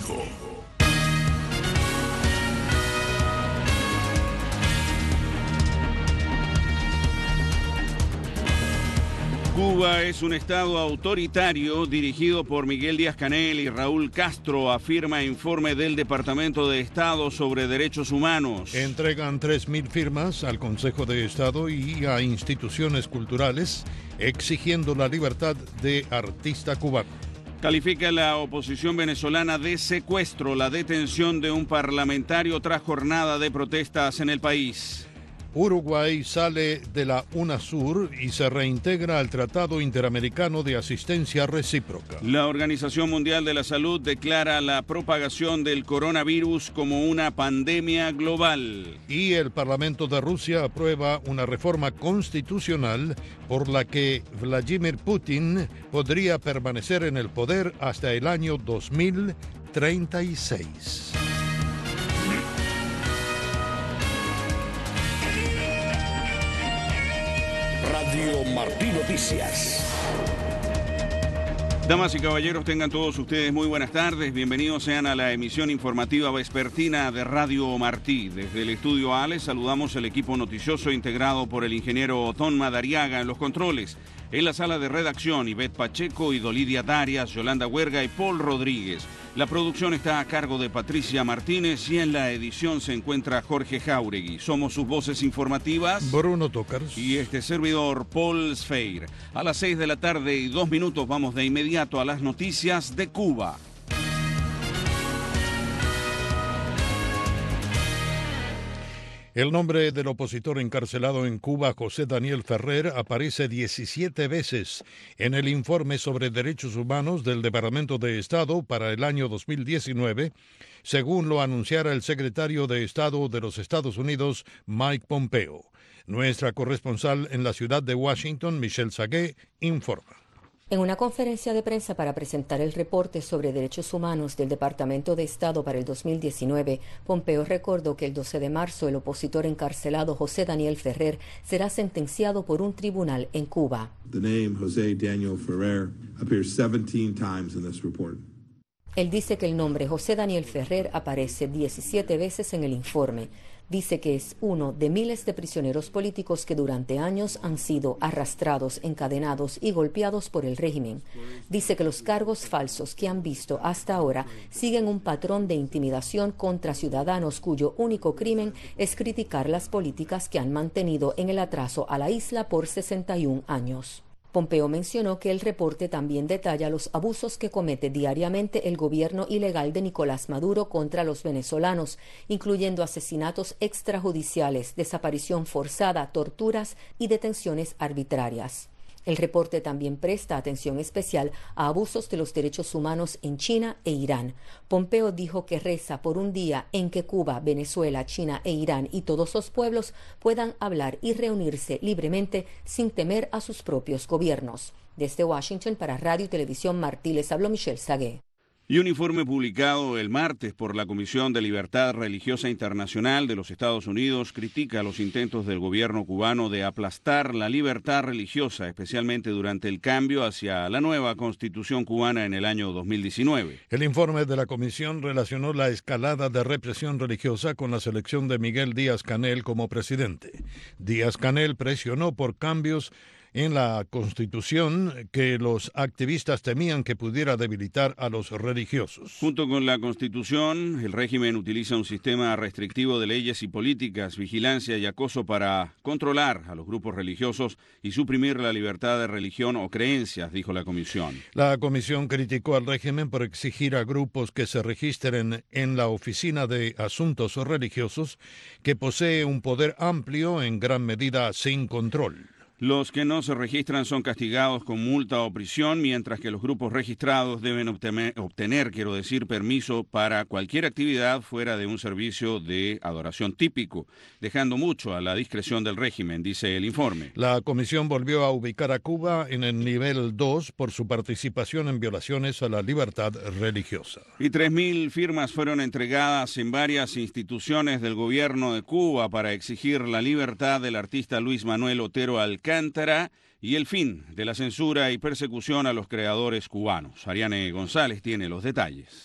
contigo. Cuba es un estado autoritario dirigido por Miguel Díaz-Canel y Raúl Castro, afirma informe del Departamento de Estado sobre Derechos Humanos. Entregan 3.000 firmas al Consejo de Estado y a instituciones culturales exigiendo la libertad de artista cubano. Califica la oposición venezolana de secuestro la detención de un parlamentario tras jornada de protestas en el país. Uruguay sale de la UNASUR y se reintegra al Tratado Interamericano de Asistencia Recíproca. La Organización Mundial de la Salud declara la propagación del coronavirus como una pandemia global. Y el Parlamento de Rusia aprueba una reforma constitucional por la que Vladimir Putin podría permanecer en el poder hasta el año 2036. Radio Martí Noticias. Damas y caballeros, tengan todos ustedes muy buenas tardes. Bienvenidos sean a la emisión informativa vespertina de Radio Martí. Desde el estudio A les saludamos el equipo noticioso integrado por el ingeniero Otón Madariaga en los controles. En la sala de redacción, Ivette Pacheco, Idolidia Darias, Yolanda Huerga y Paul Rodríguez. La producción está a cargo de Patricia Martínez y en la edición se encuentra Jorge Jáuregui. Somos sus voces informativas, Bruno Tócars y este servidor, Paul Sfeir. A las 6:02 vamos de inmediato a las noticias de Cuba. El nombre del opositor encarcelado en Cuba, José Daniel Ferrer, aparece 17 veces en el informe sobre derechos humanos del Departamento de Estado para el año 2019, según lo anunciara el secretario de Estado de los Estados Unidos, Mike Pompeo. Nuestra corresponsal en la ciudad de Washington, Michelle Sagué, informa. En una conferencia de prensa para presentar el reporte sobre derechos humanos del Departamento de Estado para el 2019, Pompeo recordó que el 12 de marzo el opositor encarcelado José Daniel Ferrer será sentenciado por un tribunal en Cuba. The name José Daniel Ferrer appears 17 times in this report. Él dice que el nombre José Daniel Ferrer aparece 17 veces en el informe. Dice que es uno de miles de prisioneros políticos que durante años han sido arrastrados, encadenados y golpeados por el régimen. Dice que los cargos falsos que han visto hasta ahora siguen un patrón de intimidación contra ciudadanos cuyo único crimen es criticar las políticas que han mantenido en el atraso a la isla por 61 años. Pompeo mencionó que el reporte también detalla los abusos que comete diariamente el gobierno ilegal de Nicolás Maduro contra los venezolanos, incluyendo asesinatos extrajudiciales, desaparición forzada, torturas y detenciones arbitrarias. El reporte también presta atención especial a abusos de los derechos humanos en China e Irán. Pompeo dijo que reza por un día en que Cuba, Venezuela, China e Irán y todos los pueblos puedan hablar y reunirse libremente sin temer a sus propios gobiernos. Desde Washington para Radio y Televisión Martí les habló Michelle Sagué. Y un informe publicado el martes por la Comisión de Libertad Religiosa Internacional de los Estados Unidos critica los intentos del gobierno cubano de aplastar la libertad religiosa, especialmente durante el cambio hacia la nueva Constitución cubana en el año 2019. El informe de la comisión relacionó la escalada de represión religiosa con la selección de Miguel Díaz-Canel como presidente. Díaz-Canel presionó por cambios en la Constitución que los activistas temían que pudiera debilitar a los religiosos. Junto con la Constitución, el régimen utiliza un sistema restrictivo de leyes y políticas, vigilancia y acoso para controlar a los grupos religiosos y suprimir la libertad de religión o creencias, dijo la comisión. La comisión criticó al régimen por exigir a grupos que se registren en la Oficina de Asuntos Religiosos, que posee un poder amplio en gran medida sin control. Los que no se registran son castigados con multa o prisión, mientras que los grupos registrados deben obtener, permiso para cualquier actividad fuera de un servicio de adoración típico, dejando mucho a la discreción del régimen, dice el informe. La comisión volvió a ubicar a Cuba en el nivel 2 por su participación en violaciones a la libertad religiosa. Y 3.000 firmas fueron entregadas en varias instituciones del gobierno de Cuba para exigir la libertad del artista Luis Manuel Otero Alcántara y el fin de la censura y persecución a los creadores cubanos. Ariane González tiene los detalles.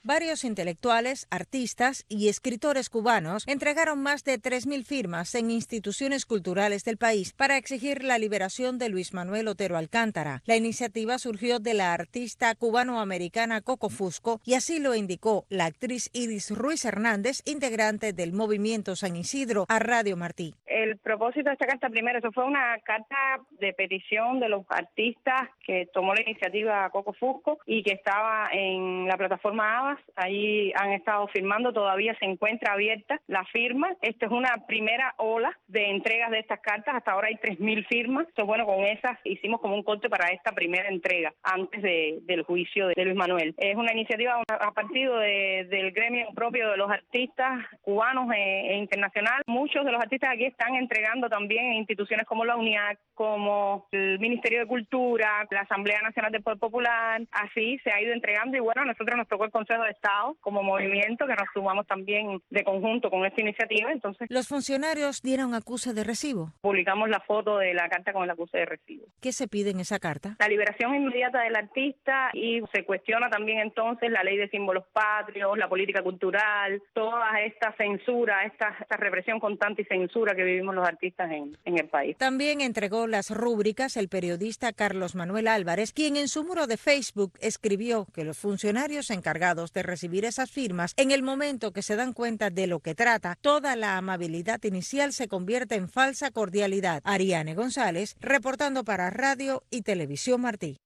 Varios intelectuales, artistas y escritores cubanos entregaron más de 3.000 firmas en instituciones culturales del país para exigir la liberación de Luis Manuel Otero Alcántara. La iniciativa surgió de la artista cubano-americana Coco Fusco y así lo indicó la actriz Iris Ruiz Hernández, integrante del Movimiento San Isidro, a Radio Martí. El propósito de esta carta, primero, eso fue una carta de petición de los artistas que tomó la iniciativa Coco Fusco y que estaba en la plataforma ABAS. Ahí han estado firmando, todavía se encuentra abierta la firma. Esta es una primera ola de entregas de estas cartas, hasta ahora hay 3.000 firmas. Entonces, bueno, con esas hicimos como un corte para esta primera entrega, antes del juicio de Luis Manuel. Es una iniciativa a partir del gremio propio de los artistas cubanos e internacional. Muchos de los artistas aquí están entregando también en instituciones como la UNIAC, como el Ministerio de Cultura, la Asamblea Nacional del Poder Popular. Así se ha ido entregando y bueno, a nosotros nos tocó el Consejo de Estado como movimiento, que nos sumamos también de conjunto con esta iniciativa. Entonces, los funcionarios dieron acuse de recibo. Publicamos la foto de la carta con el acuse de recibo. ¿Qué se pide en esa carta? La liberación inmediata del artista, y se cuestiona también entonces la ley de símbolos patrios, la política cultural, toda esta censura, esta represión constante y censura que vivimos los artistas en el país. También entregó las rúbricas el periodista Carlos Manuel Álvarez, quien en su muro de Facebook escribió que los funcionarios encargados de recibir esas firmas, en el momento que se dan cuenta de lo que trata, toda la amabilidad inicial se convierte en falsa cordialidad. Ariane González, reportando para Radio y Televisión Martí.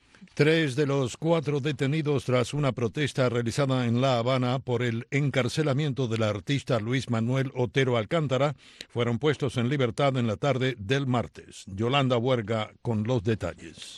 3 de los 4 detenidos tras una protesta realizada en La Habana por el encarcelamiento del artista Luis Manuel Otero Alcántara fueron puestos en libertad en la tarde del martes. Yolanda Huerga con los detalles.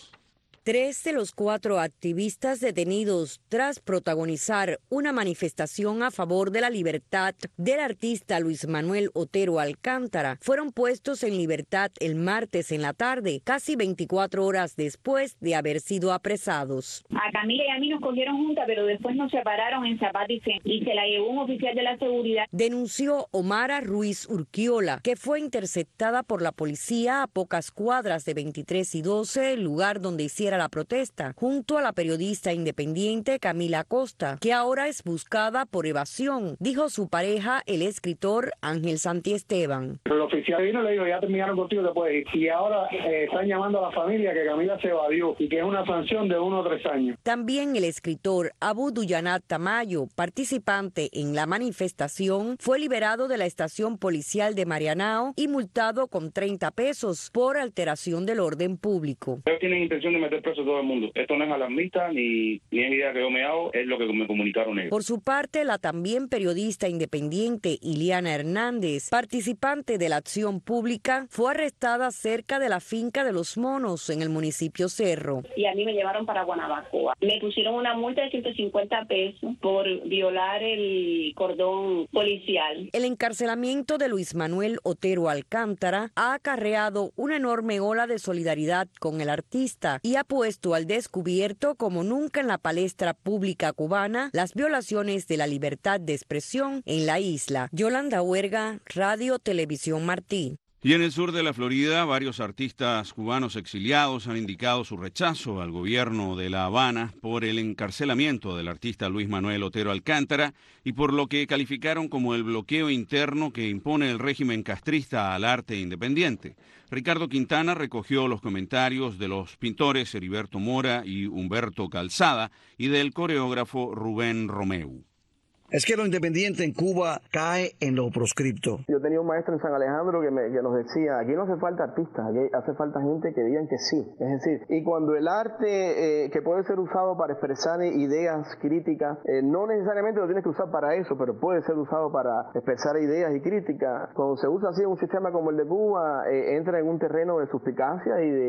3 de los 4 activistas detenidos tras protagonizar una manifestación a favor de la libertad del artista Luis Manuel Otero Alcántara fueron puestos en libertad el martes en la tarde, casi 24 horas después de haber sido apresados. A Camila y a mí nos cogieron juntas, pero después nos separaron en Zapata y se la llevó un oficial de la seguridad. Denunció Omara Ruiz Urquiola, que fue interceptada por la policía a pocas cuadras de 23 y 12, el lugar donde hiciera la protesta, junto a la periodista independiente Camila Acosta, que ahora es buscada por evasión, dijo su pareja, el escritor Ángel Santiesteban. El oficial vino y le dijo, ya terminaron contigo, te puedes ir. Y ahora están llamando a la familia que Camila se evadió y que es una sanción de 1 o 3 años. También el escritor Abu Duyanat Tamayo, participante en la manifestación, fue liberado de la estación policial de Marianao y multado con 30 pesos por alteración del orden público. Ellos tienen intención de meter preso a todo el mundo. Esto no es alarmista ni es idea que yo me hago, es lo que me comunicaron ellos. Por su parte, la también periodista independiente Iliana Hernández, participante de la acción pública, fue arrestada cerca de la finca de Los Monos en el municipio Cerro. Y a mí me llevaron para Guanabacoa. Me pusieron una multa de 150 pesos por violar el cordón policial. El encarcelamiento de Luis Manuel Otero Alcántara ha acarreado una enorme ola de solidaridad con el artista y ha puesto al descubierto como nunca en la palestra pública cubana las violaciones de la libertad de expresión en la isla. Yolanda Huerga, Radio Televisión Martí. Y en el sur de la Florida, varios artistas cubanos exiliados han indicado su rechazo al gobierno de La Habana por el encarcelamiento del artista Luis Manuel Otero Alcántara y por lo que calificaron como el bloqueo interno que impone el régimen castrista al arte independiente. Ricardo Quintana recogió los comentarios de los pintores Heriberto Mora y Humberto Calzada y del coreógrafo Rubén Romeu. Es que lo independiente en Cuba cae en lo proscripto. Yo tenía un maestro en San Alejandro que nos decía, aquí no hace falta artistas, aquí hace falta gente que digan que sí. Es decir, y cuando el arte que puede ser usado para expresar ideas críticas, no necesariamente lo tienes que usar para eso, pero puede ser usado para expresar ideas y críticas. Cuando se usa así en un sistema como el de Cuba, entra en un terreno de suspicacia y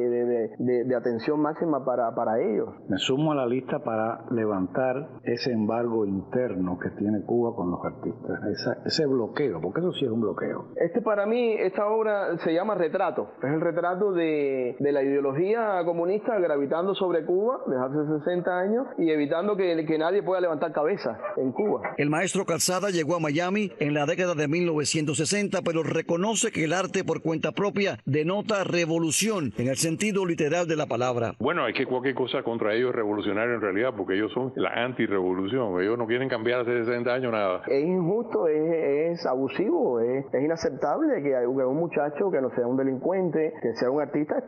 de atención máxima para ellos. Me sumo a la lista para levantar ese embargo interno que tiene tiene Cuba con los artistas, ese bloqueo, porque eso sí es un bloqueo. Para mí, esta obra se llama Retrato. Es el retrato de la ideología comunista gravitando sobre Cuba desde hace 60 años y evitando que nadie pueda levantar cabeza en Cuba. El maestro Calzada llegó a Miami en la década de 1960, pero reconoce que el arte por cuenta propia denota revolución en el sentido literal de la palabra. Bueno, es que cualquier cosa contra ellos es revolucionario en realidad, porque ellos son la antirrevolución. Ellos no quieren cambiar hace 60 años nada. Es injusto, es abusivo, es inaceptable que un muchacho que no sea un delincuente, que sea un artista,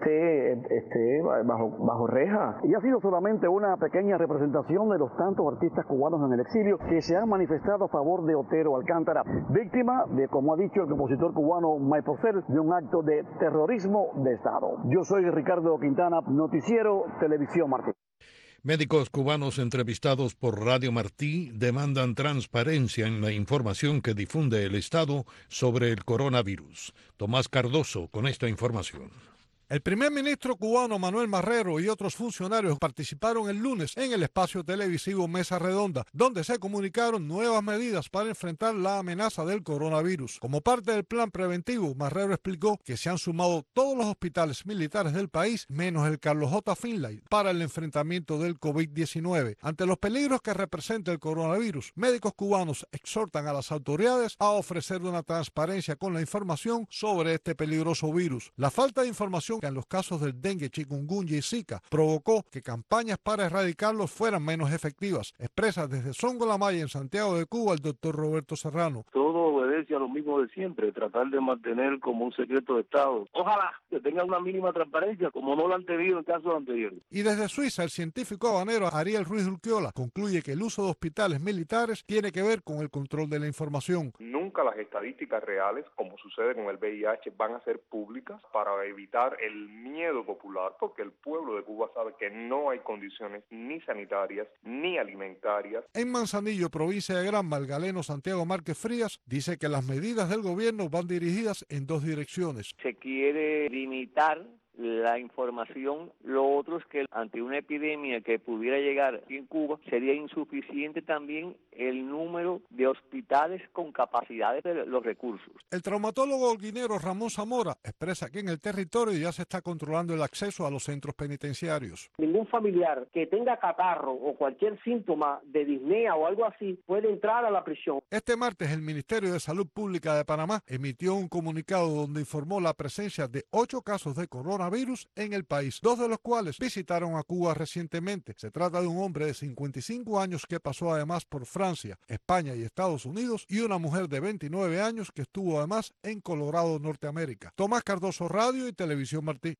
esté bajo reja. Y ha sido solamente una pequeña representación de los tantos artistas cubanos en el exilio que se han manifestado a favor de Otero Alcántara, víctima de, como ha dicho el compositor cubano Mike Porcel, de un acto de terrorismo de Estado. Yo soy Ricardo Quintana, Noticiero Televisión Martí. Médicos cubanos entrevistados por Radio Martí demandan transparencia en la información que difunde el Estado sobre el coronavirus. Tomás Cardoso con esta información. El primer ministro cubano Manuel Marrero y otros funcionarios participaron el lunes en el espacio televisivo Mesa Redonda, donde se comunicaron nuevas medidas para enfrentar la amenaza del coronavirus. Como parte del plan preventivo, Marrero explicó que se han sumado todos los hospitales militares del país, menos el Carlos J. Finlay, para el enfrentamiento del COVID-19. Ante los peligros que representa el coronavirus, médicos cubanos exhortan a las autoridades a ofrecer una transparencia con la información sobre este peligroso virus. La falta de información en los casos del dengue, chikungunya y zika provocó que campañas para erradicarlos fueran menos efectivas. Expresa desde Songo La Maya en Santiago de Cuba el doctor Roberto Serrano. Todo obedece a lo mismo de siempre, tratar de mantener como un secreto de Estado. Ojalá que tenga una mínima transparencia, como no lo han tenido en casos anteriores. Y desde Suiza, el científico habanero Ariel Ruiz Urquiola concluye que el uso de hospitales militares tiene que ver con el control de la información. Nunca las estadísticas reales, como sucede con el VIH, van a ser públicas para evitar el miedo popular, porque el pueblo de Cuba sabe que no hay condiciones ni sanitarias ni alimentarias. En Manzanillo, provincia de Granma, el galeno Santiago Márquez Frías dice que las medidas del gobierno van dirigidas en dos direcciones. Se quiere limitar la información. Lo otro es que ante una epidemia que pudiera llegar aquí en Cuba, sería insuficiente también el número de hospitales con capacidades de los recursos. El traumatólogo holguinero Ramón Zamora expresa que en el territorio ya se está controlando el acceso a los centros penitenciarios. Ningún familiar que tenga catarro o cualquier síntoma de disnea o algo así puede entrar a la prisión. Este martes el Ministerio de Salud Pública de Panamá emitió un comunicado donde informó la presencia de 8 casos de coronavirus en el país, 2 de los cuales visitaron a Cuba recientemente. Se trata de un hombre de 55 años que pasó además por Francia, España y Estados Unidos, y una mujer de 29 años que estuvo además en Colorado, Norteamérica. Tomás Cardoso, Radio y Televisión Martí.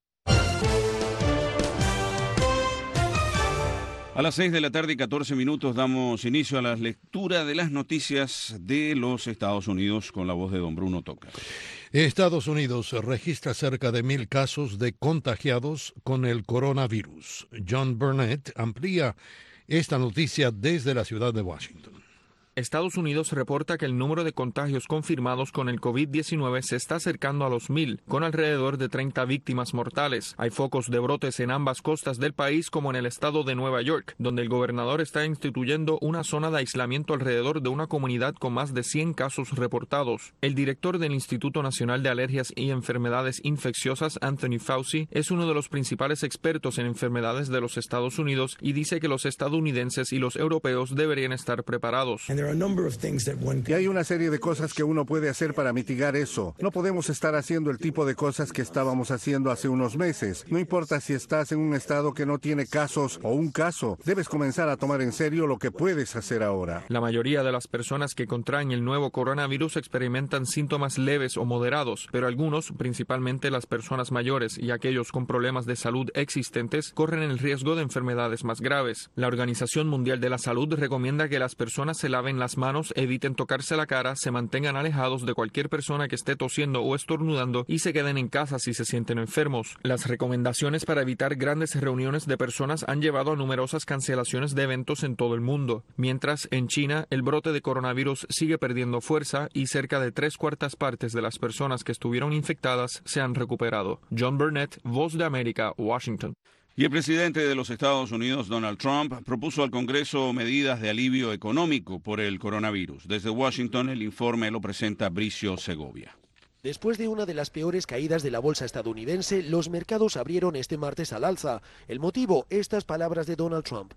A las 6 de la tarde y 14 minutos damos inicio a la lectura de las noticias de los Estados Unidos con la voz de don Bruno Toca. Estados Unidos registra cerca de 1,000 casos de contagiados con el coronavirus. John Burnett amplía esta noticia desde la ciudad de Washington. Estados Unidos reporta que el número de contagios confirmados con el COVID-19 se está acercando a los 1,000, con alrededor de 30 víctimas mortales. Hay focos de brotes en ambas costas del país, como en el estado de Nueva York, donde el gobernador está instituyendo una zona de aislamiento alrededor de una comunidad con más de 100 casos reportados. El director del Instituto Nacional de Alergias y Enfermedades Infecciosas, Anthony Fauci, es uno de los principales expertos en enfermedades de los Estados Unidos y dice que los estadounidenses y los europeos deberían estar preparados. Y hay una serie de cosas que uno puede hacer para mitigar eso. No podemos estar haciendo el tipo de cosas que estábamos haciendo hace unos meses. No importa si estás en un estado que no tiene casos o un caso, debes comenzar a tomar en serio lo que puedes hacer ahora. La mayoría de las personas que contraen el nuevo coronavirus experimentan síntomas leves o moderados, pero algunos, principalmente las personas mayores y aquellos con problemas de salud existentes, corren el riesgo de enfermedades más graves. La Organización Mundial de la Salud recomienda que las personas se laven las manos, eviten tocarse la cara, se mantengan alejados de cualquier persona que esté tosiendo o estornudando y se queden en casa si se sienten enfermos. Las recomendaciones para evitar grandes reuniones de personas han llevado a numerosas cancelaciones de eventos en todo el mundo. Mientras, en China, el brote de coronavirus sigue perdiendo fuerza y cerca de 3/4 partes de las personas que estuvieron infectadas se han recuperado. John Burnett, Voz de América, Washington. Y el presidente de los Estados Unidos, Donald Trump, propuso al Congreso medidas de alivio económico por el coronavirus. Desde Washington, el informe lo presenta Bricio Segovia. Después de una de las peores caídas de la bolsa estadounidense, los mercados abrieron este martes al alza. El motivo, estas palabras de Donald Trump.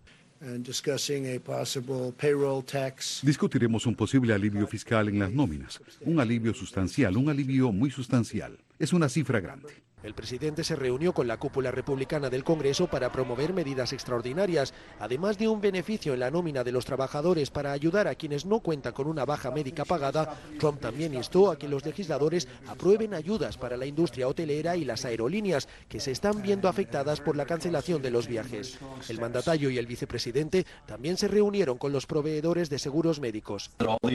Discutiremos un posible alivio fiscal en las nóminas. Un alivio sustancial, un alivio muy sustancial. Es una cifra grande. El presidente se reunió con la cúpula republicana del Congreso para promover medidas extraordinarias, además de un beneficio en la nómina de los trabajadores para ayudar a quienes no cuentan con una baja médica pagada. Trump también instó a que los legisladores aprueben ayudas para la industria hotelera y las aerolíneas, que se están viendo afectadas por la cancelación de los viajes. El mandatario y el vicepresidente también se reunieron con los proveedores de seguros médicos.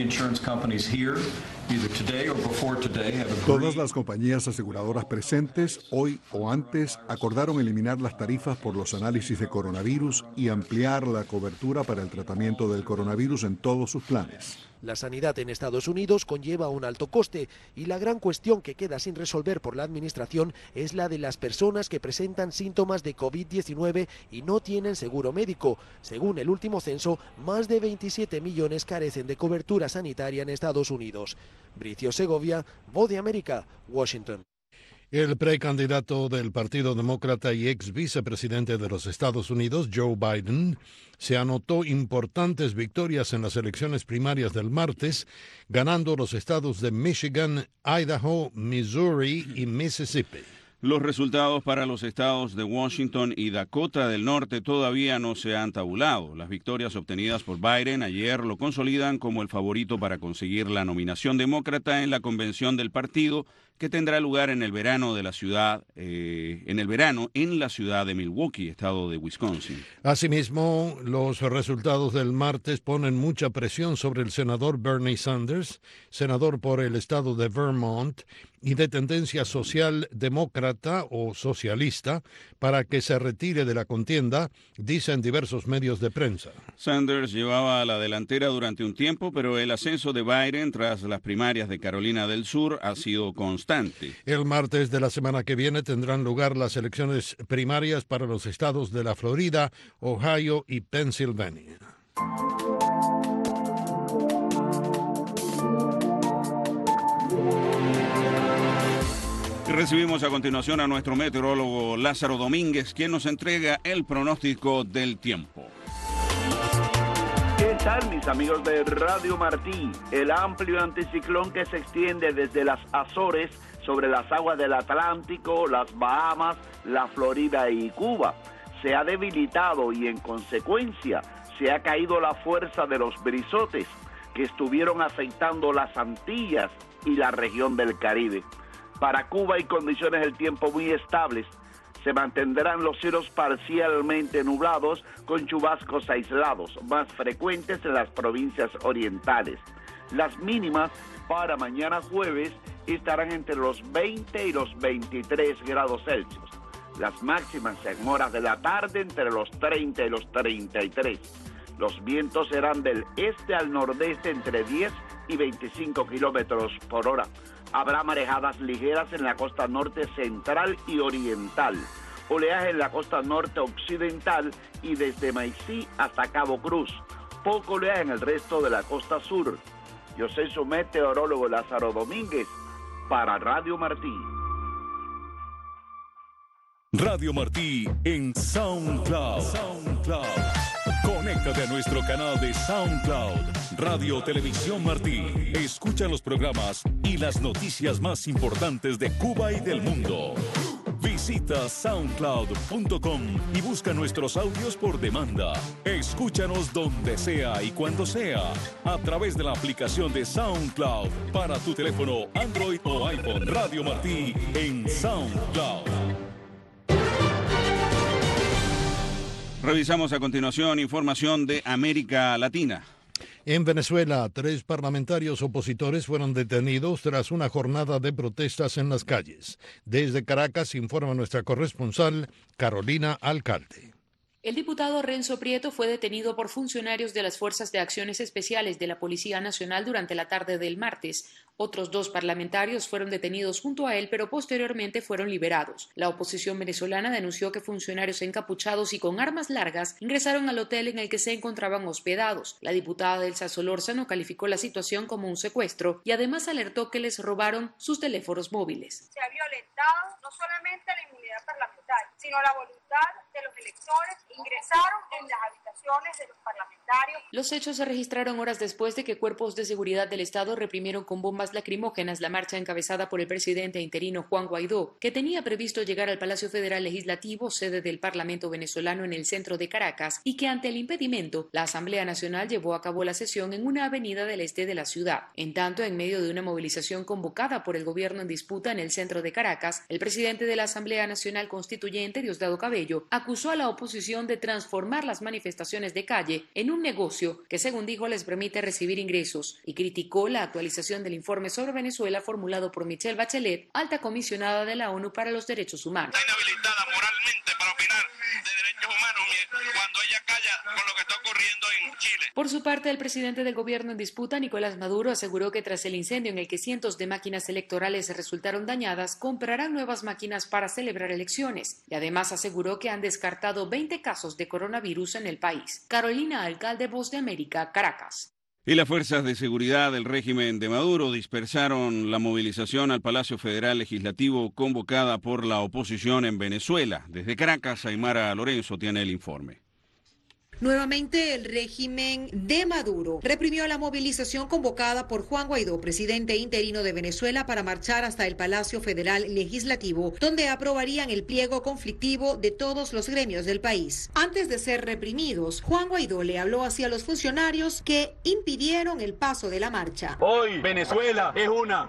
Todas las compañías aseguradoras presentes hoy o antes acordaron eliminar las tarifas por los análisis de coronavirus y ampliar la cobertura para el tratamiento del coronavirus en todos sus planes. La sanidad en Estados Unidos conlleva un alto coste y la gran cuestión que queda sin resolver por la administración es la de las personas que presentan síntomas de COVID-19 y no tienen seguro médico. Según el último censo, más de 27 millones carecen de cobertura sanitaria en Estados Unidos. Bricio Segovia, Voz de América, Washington. El precandidato del Partido Demócrata y ex vicepresidente de los Estados Unidos, Joe Biden, se anotó importantes victorias en las elecciones primarias del martes, ganando los estados de Michigan, Idaho, Missouri y Mississippi. Los resultados para los estados de Washington y Dakota del Norte todavía no se han tabulado. Las victorias obtenidas por Biden ayer lo consolidan como el favorito para conseguir la nominación demócrata en la convención del partido, que tendrá lugar en el verano de la ciudad, en la ciudad de Milwaukee, estado de Wisconsin. Asimismo, los resultados del martes ponen mucha presión sobre el senador Bernie Sanders, senador por el estado de Vermont y de tendencia social demócrata o socialista, para que se retire de la contienda, dicen diversos medios de prensa. Sanders llevaba a la delantera durante un tiempo, pero el ascenso de Biden tras las primarias de Carolina del Sur ha sido constante. El martes de la semana que viene tendrán lugar las elecciones primarias para los estados de la Florida, Ohio y Pensilvania. Recibimos a continuación a nuestro meteorólogo Lázaro Domínguez, quien nos entrega el pronóstico del tiempo. ¿Qué tal, mis amigos de Radio Martí? El amplio anticiclón que se extiende desde las Azores sobre las aguas del Atlántico, las Bahamas, la Florida y Cuba se ha debilitado y en consecuencia se ha caído la fuerza de los brisotes que estuvieron afectando las Antillas y la región del Caribe. Para Cuba hay condiciones del tiempo muy estables. Se mantendrán los cielos parcialmente nublados con chubascos aislados, más frecuentes en las provincias orientales. Las mínimas para mañana jueves estarán entre los 20 y los 23 grados Celsius. Las máximas en horas de la tarde entre los 30 y los 33. Los vientos serán del este al nordeste entre 10 y 25 kilómetros por hora. Habrá marejadas ligeras en la costa norte central y oriental. Oleaje en la costa norte occidental y desde Maicí hasta Cabo Cruz. Poco oleaje en el resto de la costa sur. Yo soy su meteorólogo Lázaro Domínguez para Radio Martí. Radio Martí en SoundCloud. Conéctate a nuestro canal de SoundCloud, Radio Televisión Martí. Escucha los programas y las noticias más importantes de Cuba y del mundo. Visita soundcloud.com y busca nuestros audios por demanda. Escúchanos donde sea y cuando sea, a través de la aplicación de SoundCloud para tu teléfono Android o iPhone. Radio Martí en SoundCloud. Revisamos a continuación información de América Latina. En Venezuela, 3 parlamentarios opositores fueron detenidos tras una jornada de protestas en las calles. Desde Caracas informa nuestra corresponsal Carolina Alcalde. El diputado Renzo Prieto fue detenido por funcionarios de las Fuerzas de Acciones Especiales de la Policía Nacional durante la tarde del martes. Otros 2 parlamentarios fueron detenidos junto a él, pero posteriormente fueron liberados. La oposición venezolana denunció que funcionarios encapuchados y con armas largas ingresaron al hotel en el que se encontraban hospedados. La diputada Elsa Solórzano calificó la situación como un secuestro y además alertó que les robaron sus teléfonos móviles. Se ha violentado no solamente la inmunidad parlamentaria, sino la voluntad de los electores. Ingresaron en las habitaciones de los parlamentarios. Los hechos se registraron horas después de que cuerpos de seguridad del Estado reprimieron con bombas lacrimógenas la marcha encabezada por el presidente interino Juan Guaidó, que tenía previsto llegar al Palacio Federal Legislativo, sede del Parlamento venezolano en el centro de Caracas, y que ante el impedimento, la Asamblea Nacional llevó a cabo la sesión en una avenida del este de la ciudad. En tanto, en medio de una movilización convocada por el gobierno en disputa en el centro de Caracas, el presidente de la Asamblea Nacional Constituyente, Diosdado Cabello, acusó a la oposición de transformar las manifestaciones de calle en un negocio que, según dijo, les permite recibir ingresos, y criticó la actualización del informe sobre Venezuela formulado por Michelle Bachelet, alta comisionada de la ONU para los Derechos Humanos. Está inhabilitada moralmente para opinar de derechos humanos cuando ella calla con lo que está ocurriendo en Chile. Por su parte, el presidente del gobierno en disputa, Nicolás Maduro, aseguró que tras el incendio en el que cientos de máquinas electorales resultaron dañadas, comprarán nuevas máquinas para celebrar elecciones, y además aseguró que han descartado 20 casos de coronavirus en el país. Carolina Alcalde, Voz de América, Caracas. Y las fuerzas de seguridad del régimen de Maduro dispersaron la movilización al Palacio Federal Legislativo convocada por la oposición en Venezuela. Desde Caracas, Aymara Lorenzo tiene el informe. Nuevamente, el régimen de Maduro reprimió la movilización convocada por Juan Guaidó, presidente interino de Venezuela, para marchar hasta el Palacio Federal Legislativo, donde aprobarían el pliego conflictivo de todos los gremios del país. Antes de ser reprimidos, Juan Guaidó le habló hacia los funcionarios que impidieron el paso de la marcha. Hoy Venezuela es una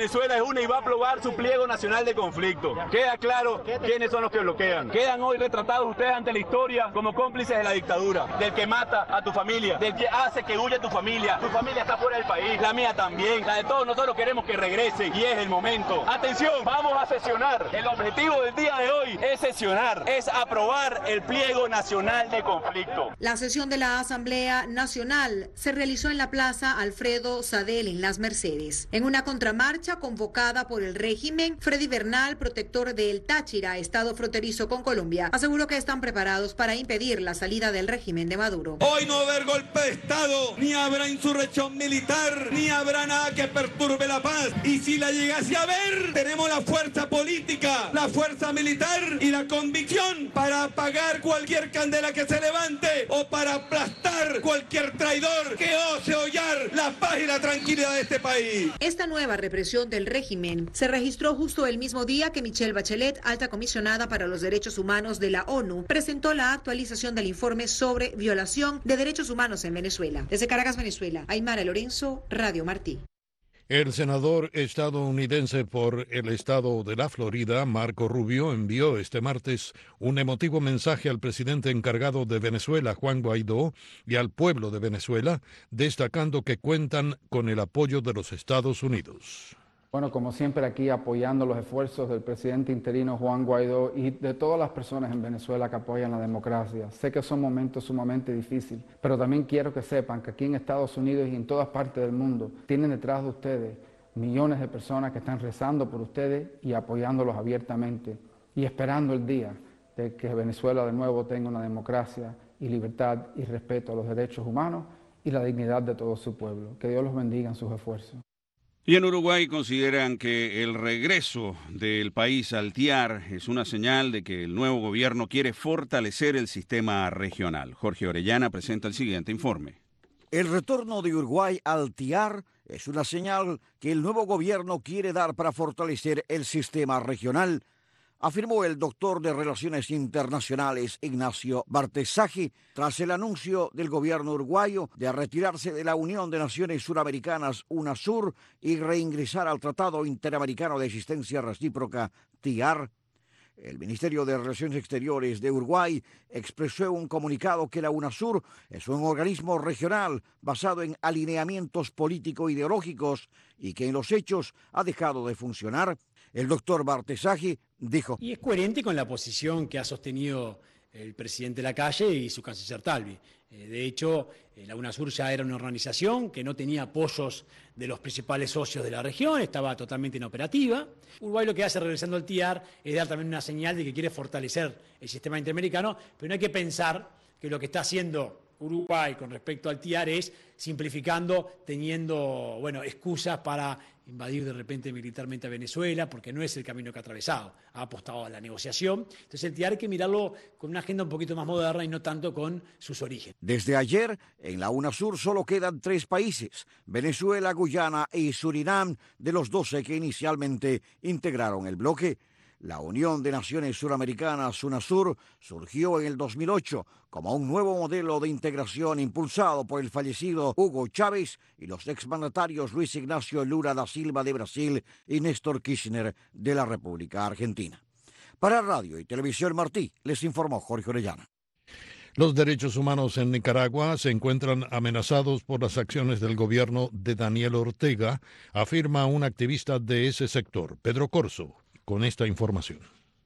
y va a aprobar su pliego nacional de conflicto. Queda claro quiénes son los que bloquean. Quedan hoy retratados ustedes ante la historia como cómplices de la dictadura. Del que mata a tu familia, del que hace que huya tu familia está fuera del país, la mía también, la de todos nosotros queremos que regrese y es el momento. Atención, vamos a sesionar, el objetivo del día de hoy es sesionar, es aprobar el pliego nacional de conflicto. La sesión de la Asamblea Nacional se realizó en la Plaza Alfredo Sadel en Las Mercedes. En una contramarcha convocada por el régimen, Freddy Bernal, protector del Táchira, estado fronterizo con Colombia, aseguró que están preparados para impedir la salida del régimen de Maduro. Hoy no va a haber golpe de Estado, ni habrá insurrección militar, ni habrá nada que perturbe la paz. Y si la llegase a ver, tenemos la fuerza política, la fuerza militar y la convicción para apagar cualquier candela que se levante o para aplastar cualquier traidor que ose hollar la paz y la tranquilidad de este país. Esta nueva represión del régimen se registró justo el mismo día que Michelle Bachelet, alta comisionada para los derechos humanos de la ONU, presentó la actualización del informe sobre violación de derechos humanos en Venezuela. Desde Caracas, Venezuela, Aymara Lorenzo, Radio Martí. El senador estadounidense por el estado de la Florida, Marco Rubio, envió este martes un emotivo mensaje al presidente encargado de Venezuela, Juan Guaidó, y al pueblo de Venezuela, destacando que cuentan con el apoyo de los Estados Unidos. Bueno, como siempre aquí apoyando los esfuerzos del presidente interino Juan Guaidó y de todas las personas en Venezuela que apoyan la democracia. Sé que son momentos sumamente difíciles, pero también quiero que sepan que aquí en Estados Unidos y en todas partes del mundo tienen detrás de ustedes millones de personas que están rezando por ustedes y apoyándolos abiertamente y esperando el día de que Venezuela de nuevo tenga una democracia y libertad y respeto a los derechos humanos y la dignidad de todo su pueblo. Que Dios los bendiga en sus esfuerzos. Y en Uruguay consideran que el regreso del país al TIAR es una señal de que el nuevo gobierno quiere fortalecer el sistema regional. Jorge Orellana presenta el siguiente informe. El retorno de Uruguay al TIAR es una señal que el nuevo gobierno quiere dar para fortalecer el sistema regional, afirmó el doctor de Relaciones Internacionales Ignacio Bartesaghi tras el anuncio del gobierno uruguayo de retirarse de la Unión de Naciones Suramericanas, UNASUR, y reingresar al Tratado Interamericano de Asistencia Recíproca, TIAR. El Ministerio de Relaciones Exteriores de Uruguay expresó en un comunicado que la UNASUR es un organismo regional basado en alineamientos político-ideológicos y que en los hechos ha dejado de funcionar. El doctor Bartesaghi dijo: Y es coherente con la posición que ha sostenido el presidente Lacalle y su canciller Talvi. De hecho, la UNASUR ya era una organización que no tenía apoyos de los principales socios de la región, estaba totalmente inoperativa. Uruguay lo que hace regresando al TIAR es dar también una señal de que quiere fortalecer el sistema interamericano, pero no hay que pensar que lo que está haciendo Uruguay con respecto al TIAR es simplificando, teniendo excusas para invadir de repente militarmente a Venezuela, porque no es el camino que ha atravesado, ha apostado a la negociación. Entonces el TIAR hay que mirarlo con una agenda un poquito más moderna y no tanto con sus orígenes. Desde ayer, en la UNASUR solo quedan 3 países, Venezuela, Guyana y Surinam, de los 12 que inicialmente integraron el bloque. La Unión de Naciones Suramericanas, UNASUR, surgió en el 2008 como un nuevo modelo de integración impulsado por el fallecido Hugo Chávez y los exmandatarios Luis Ignacio Lula da Silva de Brasil y Néstor Kirchner de la República Argentina. Para Radio y Televisión Martí, les informó Jorge Orellana. Los derechos humanos en Nicaragua se encuentran amenazados por las acciones del gobierno de Daniel Ortega, afirma un activista de ese sector, Pedro Corzo, con esta información.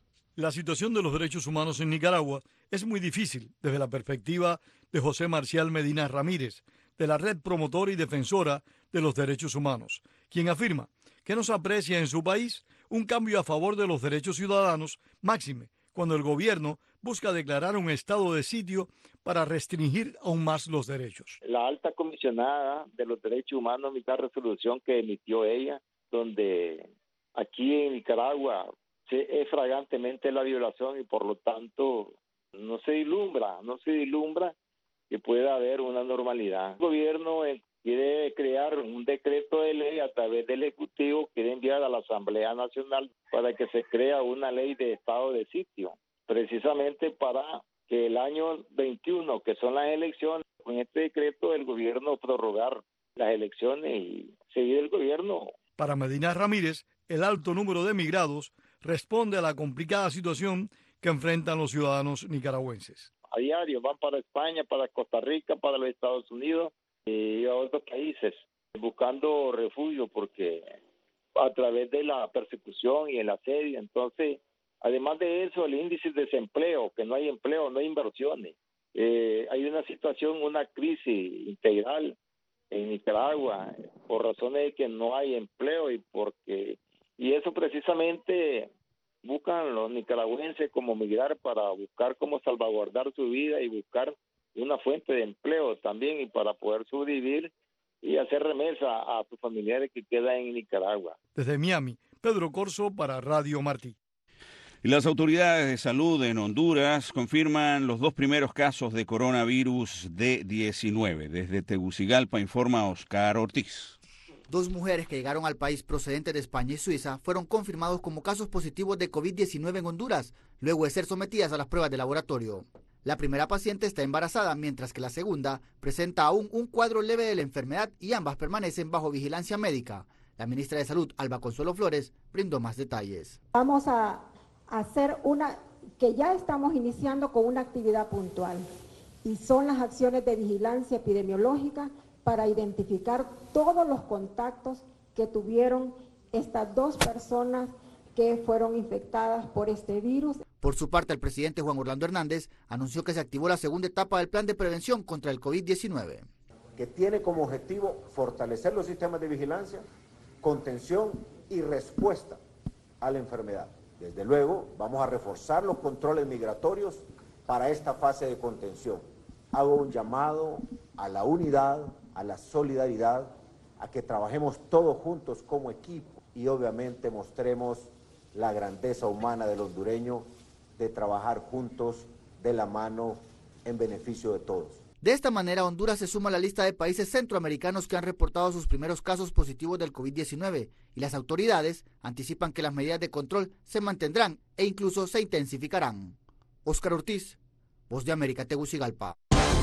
La situación de los derechos humanos en Nicaragua es muy difícil desde la perspectiva de José Marcial Medina Ramírez, de la Red Promotora y Defensora de los Derechos Humanos, quien afirma que no se aprecia en su país un cambio a favor de los derechos ciudadanos, máxime cuando el gobierno busca declarar un estado de sitio para restringir aún más los derechos. La alta comisionada de los derechos humanos, mitad resolución que emitió ella, donde aquí en Nicaragua es flagrantemente la violación y por lo tanto no se vislumbra que pueda haber una normalidad. El gobierno quiere crear un decreto de ley a través del Ejecutivo, quiere enviar a la Asamblea Nacional para que se crea una ley de estado de sitio, precisamente para que el año 21, que son las elecciones, con este decreto el gobierno prorrogar las elecciones y seguir el gobierno. Para Medina Ramírez, el alto número de migrados responde a la complicada situación que enfrentan los ciudadanos nicaragüenses. A diario van para España, para Costa Rica, para los Estados Unidos y a otros países buscando refugio porque a través de la persecución y el asedio. Entonces, además de eso, el índice de desempleo, que no hay empleo, no hay inversiones. Hay una situación, una crisis integral en Nicaragua por razones de que no hay empleo y eso precisamente buscan los nicaragüenses como migrar para buscar cómo salvaguardar su vida y buscar una fuente de empleo también y para poder sobrevivir y hacer remesa a sus familiares que quedan en Nicaragua. Desde Miami, Pedro Corzo para Radio Martí. Las autoridades de salud en Honduras confirman los 2 primeros casos de coronavirus D-19. Desde Tegucigalpa informa Oscar Ortiz. 2 mujeres que llegaron al país procedentes de España y Suiza fueron confirmados como casos positivos de COVID-19 en Honduras, luego de ser sometidas a las pruebas de laboratorio. La primera paciente está embarazada, mientras que la segunda presenta aún un cuadro leve de la enfermedad y ambas permanecen bajo vigilancia médica. La ministra de Salud, Alba Consuelo Flores, brindó más detalles. Vamos a hacer que ya estamos iniciando con una actividad puntual, y son las acciones de vigilancia epidemiológica para identificar todos los contactos que tuvieron estas 2 personas que fueron infectadas por este virus. Por su parte, el presidente Juan Orlando Hernández anunció que se activó la segunda etapa del plan de prevención contra el COVID-19. Que tiene como objetivo fortalecer los sistemas de vigilancia, contención y respuesta a la enfermedad. Desde luego, vamos a reforzar los controles migratorios para esta fase de contención. Hago un llamado a la unidad, a la solidaridad, a que trabajemos todos juntos como equipo y obviamente mostremos la grandeza humana del hondureño de trabajar juntos de la mano en beneficio de todos. De esta manera, Honduras se suma a la lista de países centroamericanos que han reportado sus primeros casos positivos del COVID-19 y las autoridades anticipan que las medidas de control se mantendrán e incluso se intensificarán. Óscar Ortiz, Voz de América, Tegucigalpa.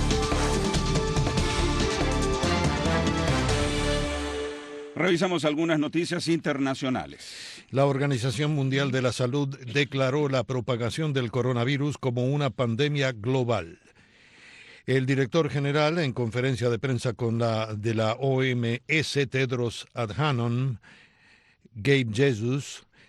Revisamos algunas noticias internacionales. La Organización Mundial de la Salud declaró la propagación del coronavirus como una pandemia global. El director general, en conferencia de prensa de la OMS, Tedros Adhanom Ghebreyesus,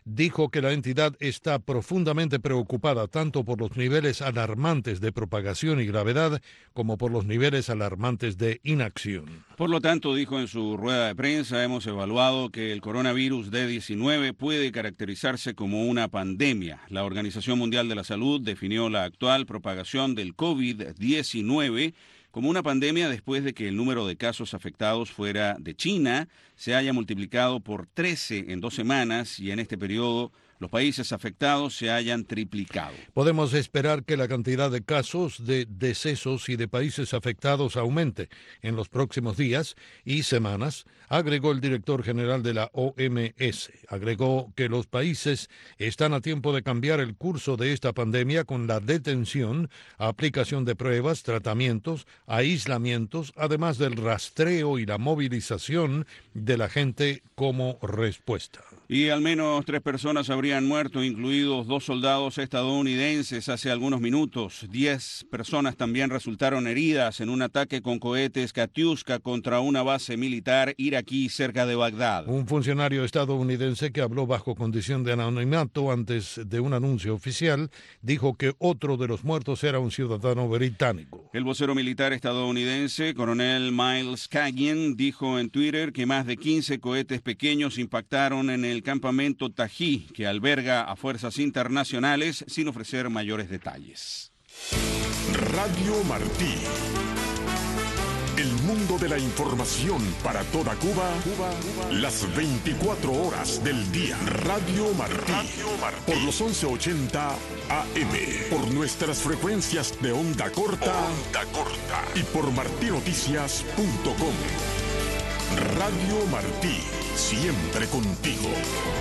dijo que la entidad está profundamente preocupada tanto por los niveles alarmantes de propagación y gravedad como por los niveles alarmantes de inacción. Por lo tanto, dijo en su rueda de prensa, hemos evaluado que el coronavirus D-19 puede caracterizarse como una pandemia. La Organización Mundial de la Salud definió la actual propagación del COVID-19 como una pandemia después de que el número de casos afectados fuera de China se haya multiplicado por 13 en 2 semanas y en este periodo los países afectados se hayan triplicado. Podemos esperar que la cantidad de casos, de decesos y de países afectados aumente en los próximos días y semanas, agregó el director general de la OMS. Agregó que los países están a tiempo de cambiar el curso de esta pandemia con la detención, aplicación de pruebas, tratamientos, aislamientos, además del rastreo y la movilización de la gente como respuesta. Y al menos 3 personas habrían muerto, incluidos 2 soldados estadounidenses hace algunos minutos. 10 personas también resultaron heridas en un ataque con cohetes Katyusha contra una base militar iraquí cerca de Bagdad. Un funcionario estadounidense que habló bajo condición de anonimato antes de un anuncio oficial dijo que otro de los muertos era un ciudadano británico. El vocero militar estadounidense, coronel Miles Kagan, dijo en Twitter que más de 15 cohetes pequeños impactaron en el campamento Tají, que alberga a fuerzas internacionales, sin ofrecer mayores detalles. Radio Martí. El mundo de la información para toda Cuba, las 24 horas del día. Radio Martí. Por los 1180 AM. Por nuestras frecuencias de onda corta. Y por martinoticias.com. Radio Martí. Siempre contigo.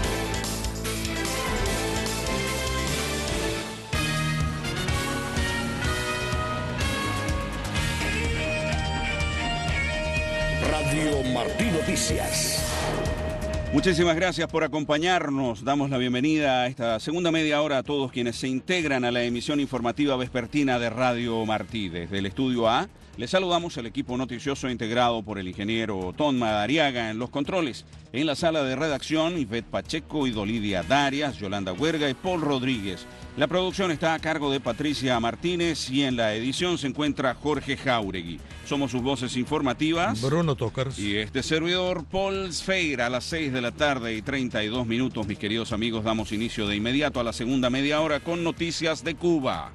Radio Martí Noticias. Muchísimas gracias por acompañarnos. Damos la bienvenida a esta segunda media hora a todos quienes se integran a la emisión informativa vespertina de Radio Martí. Desde el estudio A, les saludamos el equipo noticioso integrado por el ingeniero Otón Madariaga en los controles. En la sala de redacción, Ivette Pacheco y Dolidia Darias, Yolanda Huerga y Paul Rodríguez. La producción está a cargo de Patricia Martínez y en la edición se encuentra Jorge Jauregui. Somos sus voces informativas. Bruno Tocars. Y este servidor, Paul Sfeir, a las 6 de la tarde y 32 minutos, mis queridos amigos, damos inicio de inmediato a la segunda media hora con noticias de Cuba.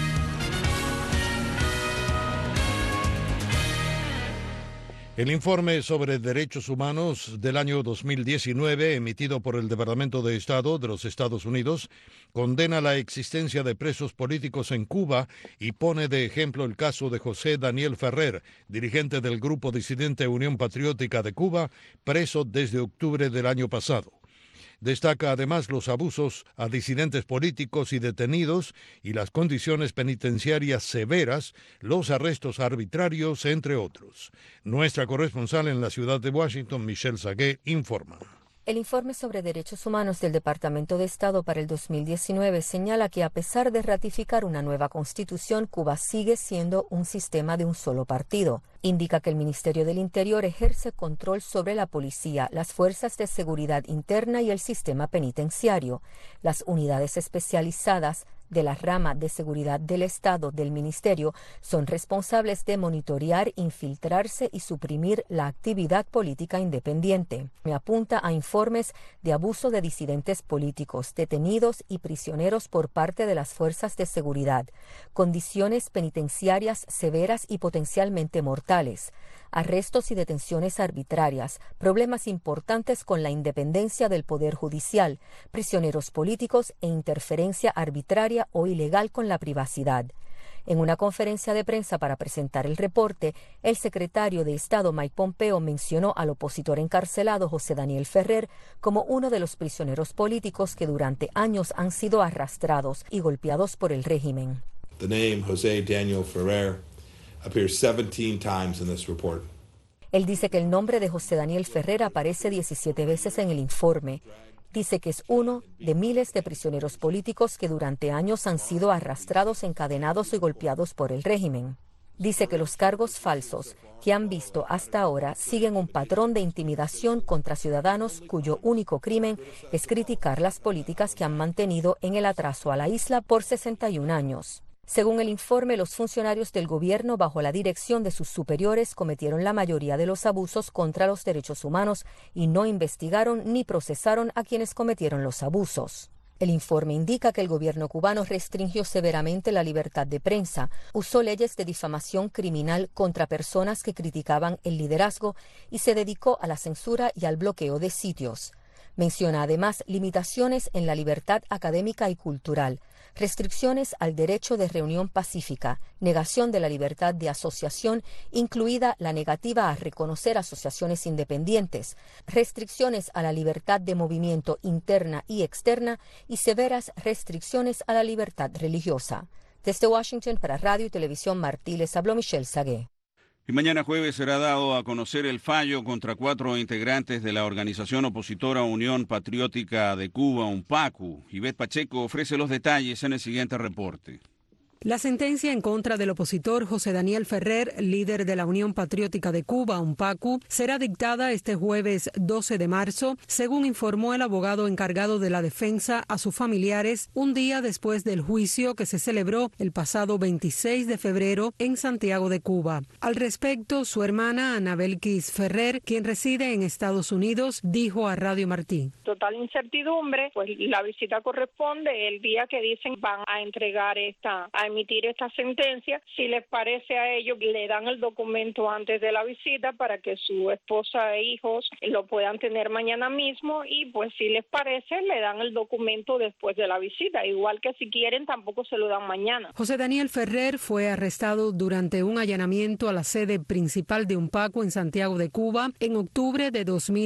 El informe sobre derechos humanos del año 2019, emitido por el Departamento de Estado de los Estados Unidos, condena la existencia de presos políticos en Cuba y pone de ejemplo el caso de José Daniel Ferrer, dirigente del grupo disidente Unión Patriótica de Cuba, preso desde octubre del año pasado. Destaca además los abusos a disidentes políticos y detenidos y las condiciones penitenciarias severas, los arrestos arbitrarios, entre otros. Nuestra corresponsal en la ciudad de Washington, Michelle Sagué, informa. El informe sobre derechos humanos del Departamento de Estado para el 2019 señala que a pesar de ratificar una nueva constitución, Cuba sigue siendo un sistema de un solo partido. Indica que el Ministerio del Interior ejerce control sobre la policía, las fuerzas de seguridad interna y el sistema penitenciario. Las unidades especializadas de la rama de seguridad del Estado del Ministerio son responsables de monitorear, infiltrarse y suprimir la actividad política independiente. Me apunta a informes de abuso de disidentes políticos, detenidos y prisioneros por parte de las fuerzas de seguridad, condiciones penitenciarias severas y potencialmente mortales, arrestos y detenciones arbitrarias, problemas importantes con la independencia del Poder Judicial, prisioneros políticos e interferencia arbitraria o ilegal con la privacidad. En una conferencia de prensa para presentar el reporte, el secretario de Estado Mike Pompeo mencionó al opositor encarcelado José Daniel Ferrer como uno de los prisioneros políticos que durante años han sido arrastrados y golpeados por el régimen. The name José Daniel Ferrer appears 17 times in this report. Él dice que el nombre de José Daniel Ferrer aparece 17 veces en el informe. Dice que es uno de miles de prisioneros políticos que durante años han sido arrastrados, encadenados y golpeados por el régimen. dice que los cargos falsos que han visto hasta ahora siguen un patrón de intimidación contra ciudadanos cuyo único crimen es criticar las políticas que han mantenido en el atraso a la isla por 61 años. Según el informe, los funcionarios del gobierno, bajo la dirección de sus superiores, cometieron la mayoría de los abusos contra los derechos humanos y no investigaron ni procesaron a quienes cometieron los abusos. El informe indica que el gobierno cubano restringió severamente la libertad de prensa, usó leyes de difamación criminal contra personas que criticaban el liderazgo y se dedicó a la censura y al bloqueo de sitios. Menciona además limitaciones en la libertad académica y cultural, restricciones al derecho de reunión pacífica, negación de la libertad de asociación, incluida la negativa a reconocer asociaciones independientes, restricciones a la libertad de movimiento interna y externa y severas restricciones a la libertad religiosa. Desde Washington para Radio y Televisión Martí les habló Michelle Sagué. Y mañana jueves será dado a conocer el fallo contra 4 integrantes de la organización opositora Unión Patriótica de Cuba, UNPACU. Ivette Pacheco ofrece los detalles en el siguiente reporte. La sentencia en contra del opositor José Daniel Ferrer, líder de la Unión Patriótica de Cuba, UNPACU, será dictada este jueves 12 de marzo, según informó el abogado encargado de la defensa a sus familiares un día después del juicio que se celebró el pasado 26 de febrero en Santiago de Cuba. Al respecto, su hermana Ana Belkis Ferrer, quien reside en Estados Unidos, dijo a Radio Martí: Total incertidumbre, pues la visita corresponde el día que dicen van a entregar emitir esta sentencia. Si les parece a ellos, le dan el documento antes de la visita para que su esposa e hijos lo puedan tener mañana mismo y pues si les parece, le dan el documento después de la visita. Igual que si quieren, tampoco se lo dan mañana. José Daniel Ferrer fue arrestado durante un allanamiento a la sede principal de UNPACU en Santiago de Cuba en octubre de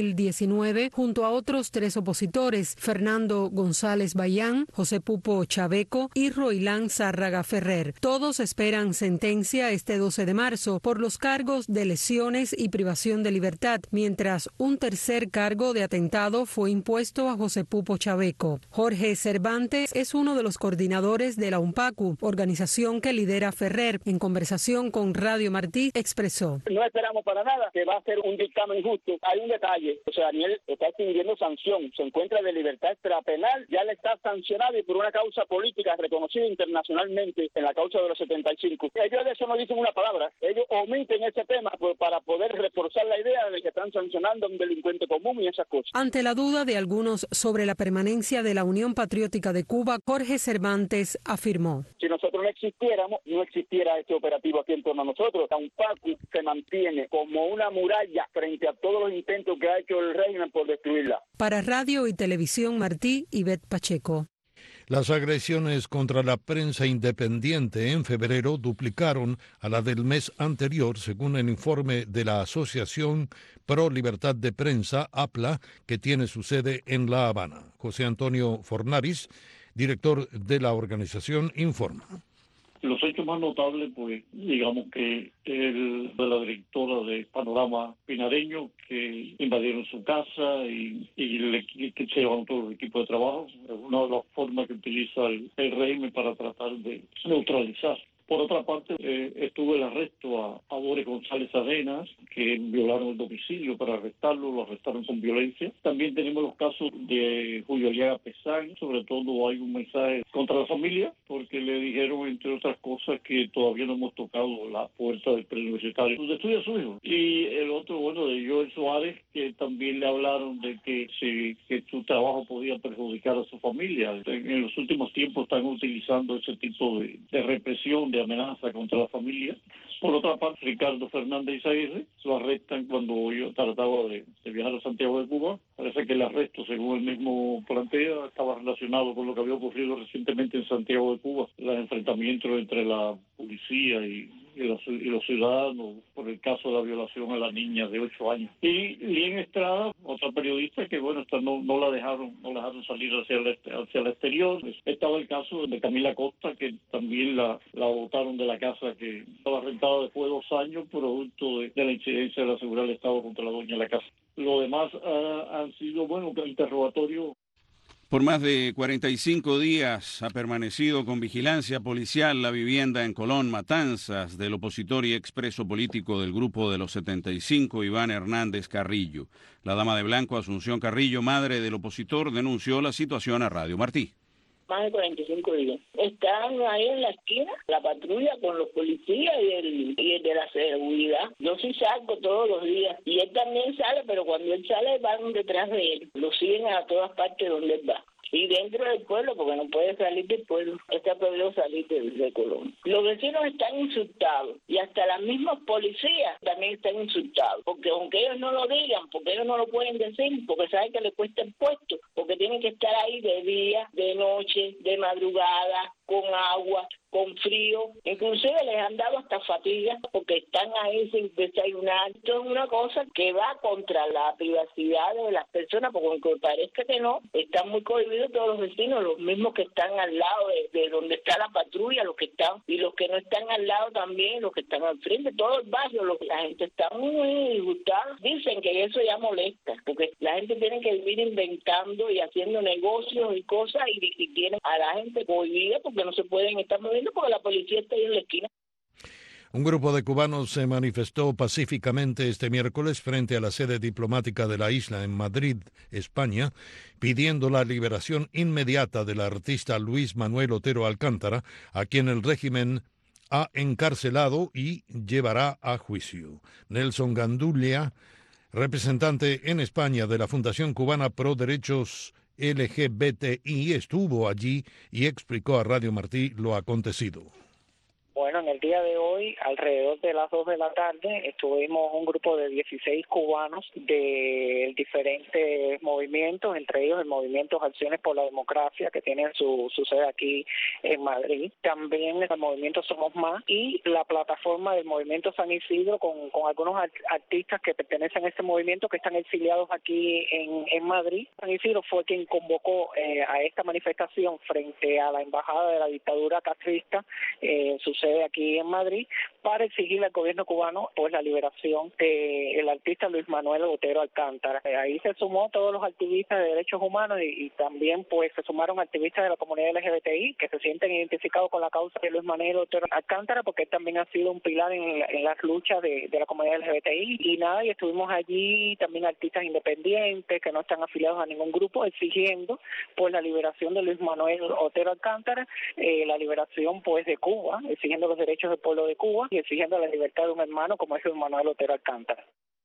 2019 junto a otros 3 opositores, Fernando González Bayán, José Pupo Chaveco y Roilán Zárraga Ferrer. Todos esperan sentencia este 12 de marzo por los cargos de lesiones y privación de libertad, mientras un tercer cargo de atentado fue impuesto a José Pupo Chaveco. Jorge Cervantes es uno de los coordinadores de la UNPACU, organización que lidera Ferrer. En conversación con Radio Martí, expresó: No esperamos para nada que va a ser un dictamen justo. Hay un detalle, José Daniel está extinguiendo sanción, se encuentra de libertad extrapenal, ya le está sancionado y por una causa política reconocida internacionalmente en la causa de los 75. Ellos de eso no dicen una palabra, ellos omiten ese tema para poder reforzar la idea de que están sancionando a un delincuente común y esas cosas. Ante la duda de algunos sobre la permanencia de la Unión Patriótica de Cuba, Jorge Cervantes afirmó: Si nosotros no existiéramos, no existiera este operativo aquí en torno a nosotros. La UNPACU se mantiene como una muralla frente a todos los intentos que ha hecho el régimen por destruirla. Para Radio y Televisión Martí, Ivette Pacheco. Las agresiones contra la prensa independiente en febrero duplicaron a la del mes anterior, según el informe de la Asociación Pro Libertad de Prensa, APLA, que tiene su sede en La Habana. José Antonio Fornaris, director de la organización, informa. Los hechos más notables, pues, digamos que el de la directora de Panorama Pinareño, que invadieron su casa y que se llevaron todo el equipo de trabajo. Es una de las formas que utiliza el régimen para tratar de neutralizar. Por otra parte, estuvo el arresto a Boris González Arenas, que violaron el domicilio para arrestarlo, lo arrestaron con violencia. También tenemos los casos de Julio Aliaga Pesán, sobre todo hay un mensaje contra la familia, porque le dijeron, entre otras cosas, que todavía no hemos tocado la puerta del preuniversitario donde estudia su hijo. Y el otro, de Joel Suárez, que también le hablaron de que su trabajo podía perjudicar a su familia. En los últimos tiempos están utilizando ese tipo de represión, de amenaza contra la familia. Por otra parte, Ricardo Fernández Aguirre lo arrestan cuando yo trataba de viajar a Santiago de Cuba. Parece que el arresto, según él mismo plantea, estaba relacionado con lo que había ocurrido recientemente en Santiago de Cuba, los enfrentamientos entre la policía y los ciudadanos por el caso de la violación a la niña de 8 años. Y Lien Estrada, otra periodista que no la dejaron salir hacia el exterior. Estaba el caso de Camila Costa, que también la botaron de la casa que estaba rentada después de 2 años, producto de la incidencia de la seguridad del Estado contra la dueña de la casa. Lo demás han sido, interrogatorios. Por más de 45 días ha permanecido con vigilancia policial la vivienda en Colón, Matanzas, del opositor y expreso político del Grupo de los 75, Iván Hernández Carrillo. La dama de blanco, Asunción Carrillo, madre del opositor, denunció la situación a Radio Martí. Más de 45 días. Están ahí en la esquina, la patrulla con los policías y el de la seguridad. Yo sí salgo todos los días y él también sale, pero cuando él sale van detrás de él. Lo siguen a todas partes donde él va. Y dentro del pueblo, porque no puede salir del pueblo, está prohibido salir de Colón. Los vecinos están insultados y hasta las mismas policías también están insultados, porque aunque ellos no lo digan, porque ellos no lo pueden decir, porque saben que les cuesta el puesto, porque tienen que estar ahí de día, de noche, de madrugada, con agua, con frío, inclusive les han dado hasta fatiga porque están ahí sin desayunar. Esto es una cosa que va contra la privacidad de las personas, porque aunque parezca que no, están muy cohibidos todos los vecinos, los mismos que están al lado de donde está la patrulla, los que están, y los que no están al lado también, los que están al frente, todo el barrio, la gente está muy disgustada. Dicen que eso ya molesta, porque la gente tiene que vivir inventando y haciendo negocios y cosas, y tienen a la gente cohibida porque no se pueden estar moviendo porque la policía está ahí en la esquina. Un grupo de cubanos se manifestó pacíficamente este miércoles frente a la sede diplomática de la isla en Madrid, España, pidiendo la liberación inmediata del artista Luis Manuel Otero Alcántara, a quien el régimen ha encarcelado y llevará a juicio. Nelson Gandulia, representante en España de la Fundación Cubana Pro Derechos LGBTI, estuvo allí y explicó a Radio Martí lo acontecido. Bueno, en el día de hoy, alrededor de las 2 de la tarde, estuvimos un grupo de 16 cubanos de diferentes movimientos, entre ellos el Movimiento Acciones por la Democracia, que tiene su sede aquí en Madrid. También el Movimiento Somos Más y la plataforma del Movimiento San Isidro con algunos artistas que pertenecen a este movimiento que están exiliados aquí en Madrid. San Isidro fue quien convocó a esta manifestación frente a la embajada de la dictadura castrista, su sede aquí en Madrid, para exigirle al gobierno cubano pues la liberación del artista Luis Manuel Otero Alcántara. Ahí se sumó todos los activistas de derechos humanos y también pues se sumaron activistas de la comunidad LGBTI que se sienten identificados con la causa de Luis Manuel Otero Alcántara, porque él también ha sido un pilar en las luchas de la comunidad LGBTI. Y estuvimos allí también artistas independientes que no están afiliados a ningún grupo, exigiendo pues la liberación de Luis Manuel Otero Alcántara, la liberación pues de Cuba, exigiendo los derechos del pueblo de Cuba y exigiendo la libertad de un hermano como es Luis Manuel Otero Alcántara.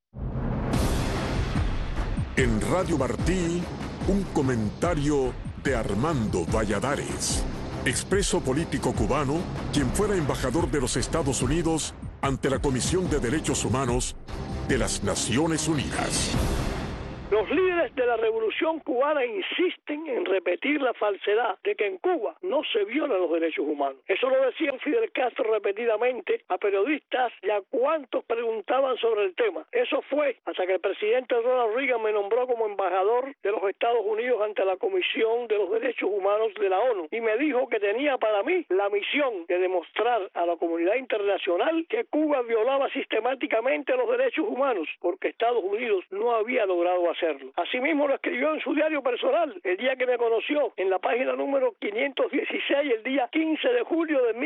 En Radio Martí, un comentario de Armando Valladares, expreso político cubano, quien fuera embajador de los Estados Unidos ante la Comisión de Derechos Humanos de las Naciones Unidas. Los líderes de la revolución cubana insisten en repetir la falsedad de que en Cuba no se violan los derechos humanos. Eso lo decía Fidel Castro repetidamente a periodistas y a cuantos preguntaban sobre el tema. Eso fue hasta que el presidente Ronald Reagan me nombró como embajador de los Estados Unidos ante la Comisión de los Derechos Humanos de la ONU y me dijo que tenía para mí la misión de demostrar a la comunidad internacional que Cuba violaba sistemáticamente los derechos humanos porque Estados Unidos no había logrado hacerlo. Asimismo lo escribió en su diario personal el día que me conoció, en la página número 516, el día 15 de julio de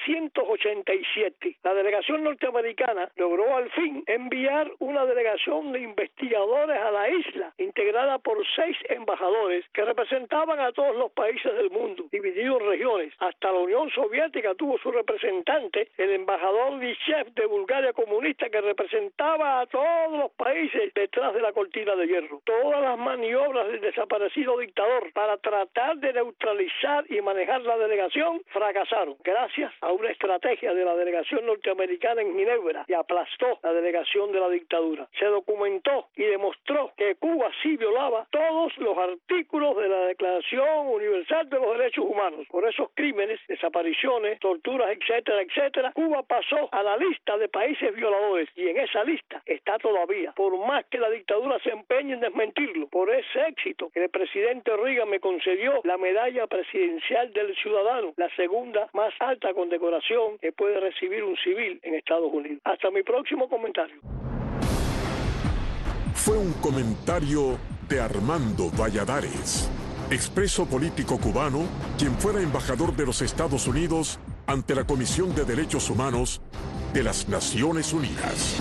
1987. La delegación norteamericana logró al fin enviar una delegación de investigadores a la isla, integrada por 6 embajadores que representaban a todos los países del mundo, divididos en regiones. Hasta la Unión Soviética tuvo su representante, el embajador Lichev de Bulgaria comunista, que representaba a todos los países detrás de la cortina de hierro. Todas las maniobras del desaparecido dictador para tratar de neutralizar y manejar la delegación fracasaron, gracias a una estrategia de la delegación norteamericana en Ginebra, y aplastó la delegación de la dictadura. Se documentó y demostró que Cuba sí violaba todos los artículos de la Declaración Universal de los Derechos Humanos. Por esos crímenes, desapariciones, torturas, etcétera, etcétera, Cuba pasó a la lista de países violadores y en esa lista está todavía, por más que la dictadura se empeñe en desmentirlo. Por ese éxito, el presidente Reagan me concedió la Medalla Presidencial del Ciudadano, la segunda más alta condecoración que puede recibir un civil en Estados Unidos. Hasta mi próximo comentario. Fue un comentario de Armando Valladares. expreso político cubano, quien fuera embajador de los Estados Unidos ante la Comisión de Derechos Humanos de las Naciones Unidas.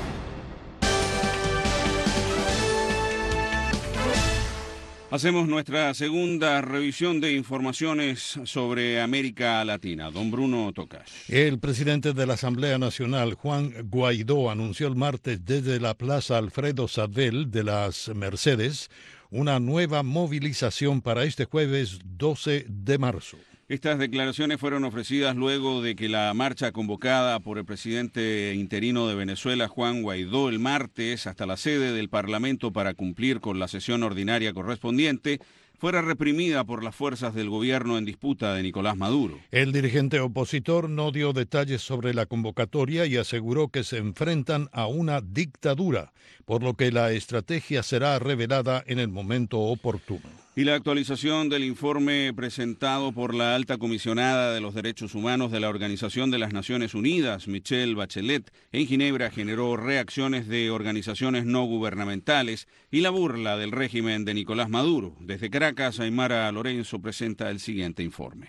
Hacemos nuestra segunda revisión de informaciones sobre América Latina. Don Bruno Tocash. El presidente de la Asamblea Nacional, Juan Guaidó, anunció el martes desde la Plaza Alfredo Sabel de las Mercedes una nueva movilización para este jueves 12 de marzo. Estas declaraciones fueron ofrecidas luego de que la marcha convocada por el presidente interino de Venezuela, Juan Guaidó, el martes hasta la sede del Parlamento para cumplir con la sesión ordinaria correspondiente, fuera reprimida por las fuerzas del gobierno en disputa de Nicolás Maduro. El dirigente opositor no dio detalles sobre la convocatoria y aseguró que se enfrentan a una dictadura, por lo que la estrategia será revelada en el momento oportuno. Y la actualización del informe presentado por la alta comisionada de los derechos humanos de la Organización de las Naciones Unidas, Michelle Bachelet, en Ginebra generó reacciones de organizaciones no gubernamentales y la burla del régimen de Nicolás Maduro. Desde Caracas, Aymara Lorenzo presenta el siguiente informe.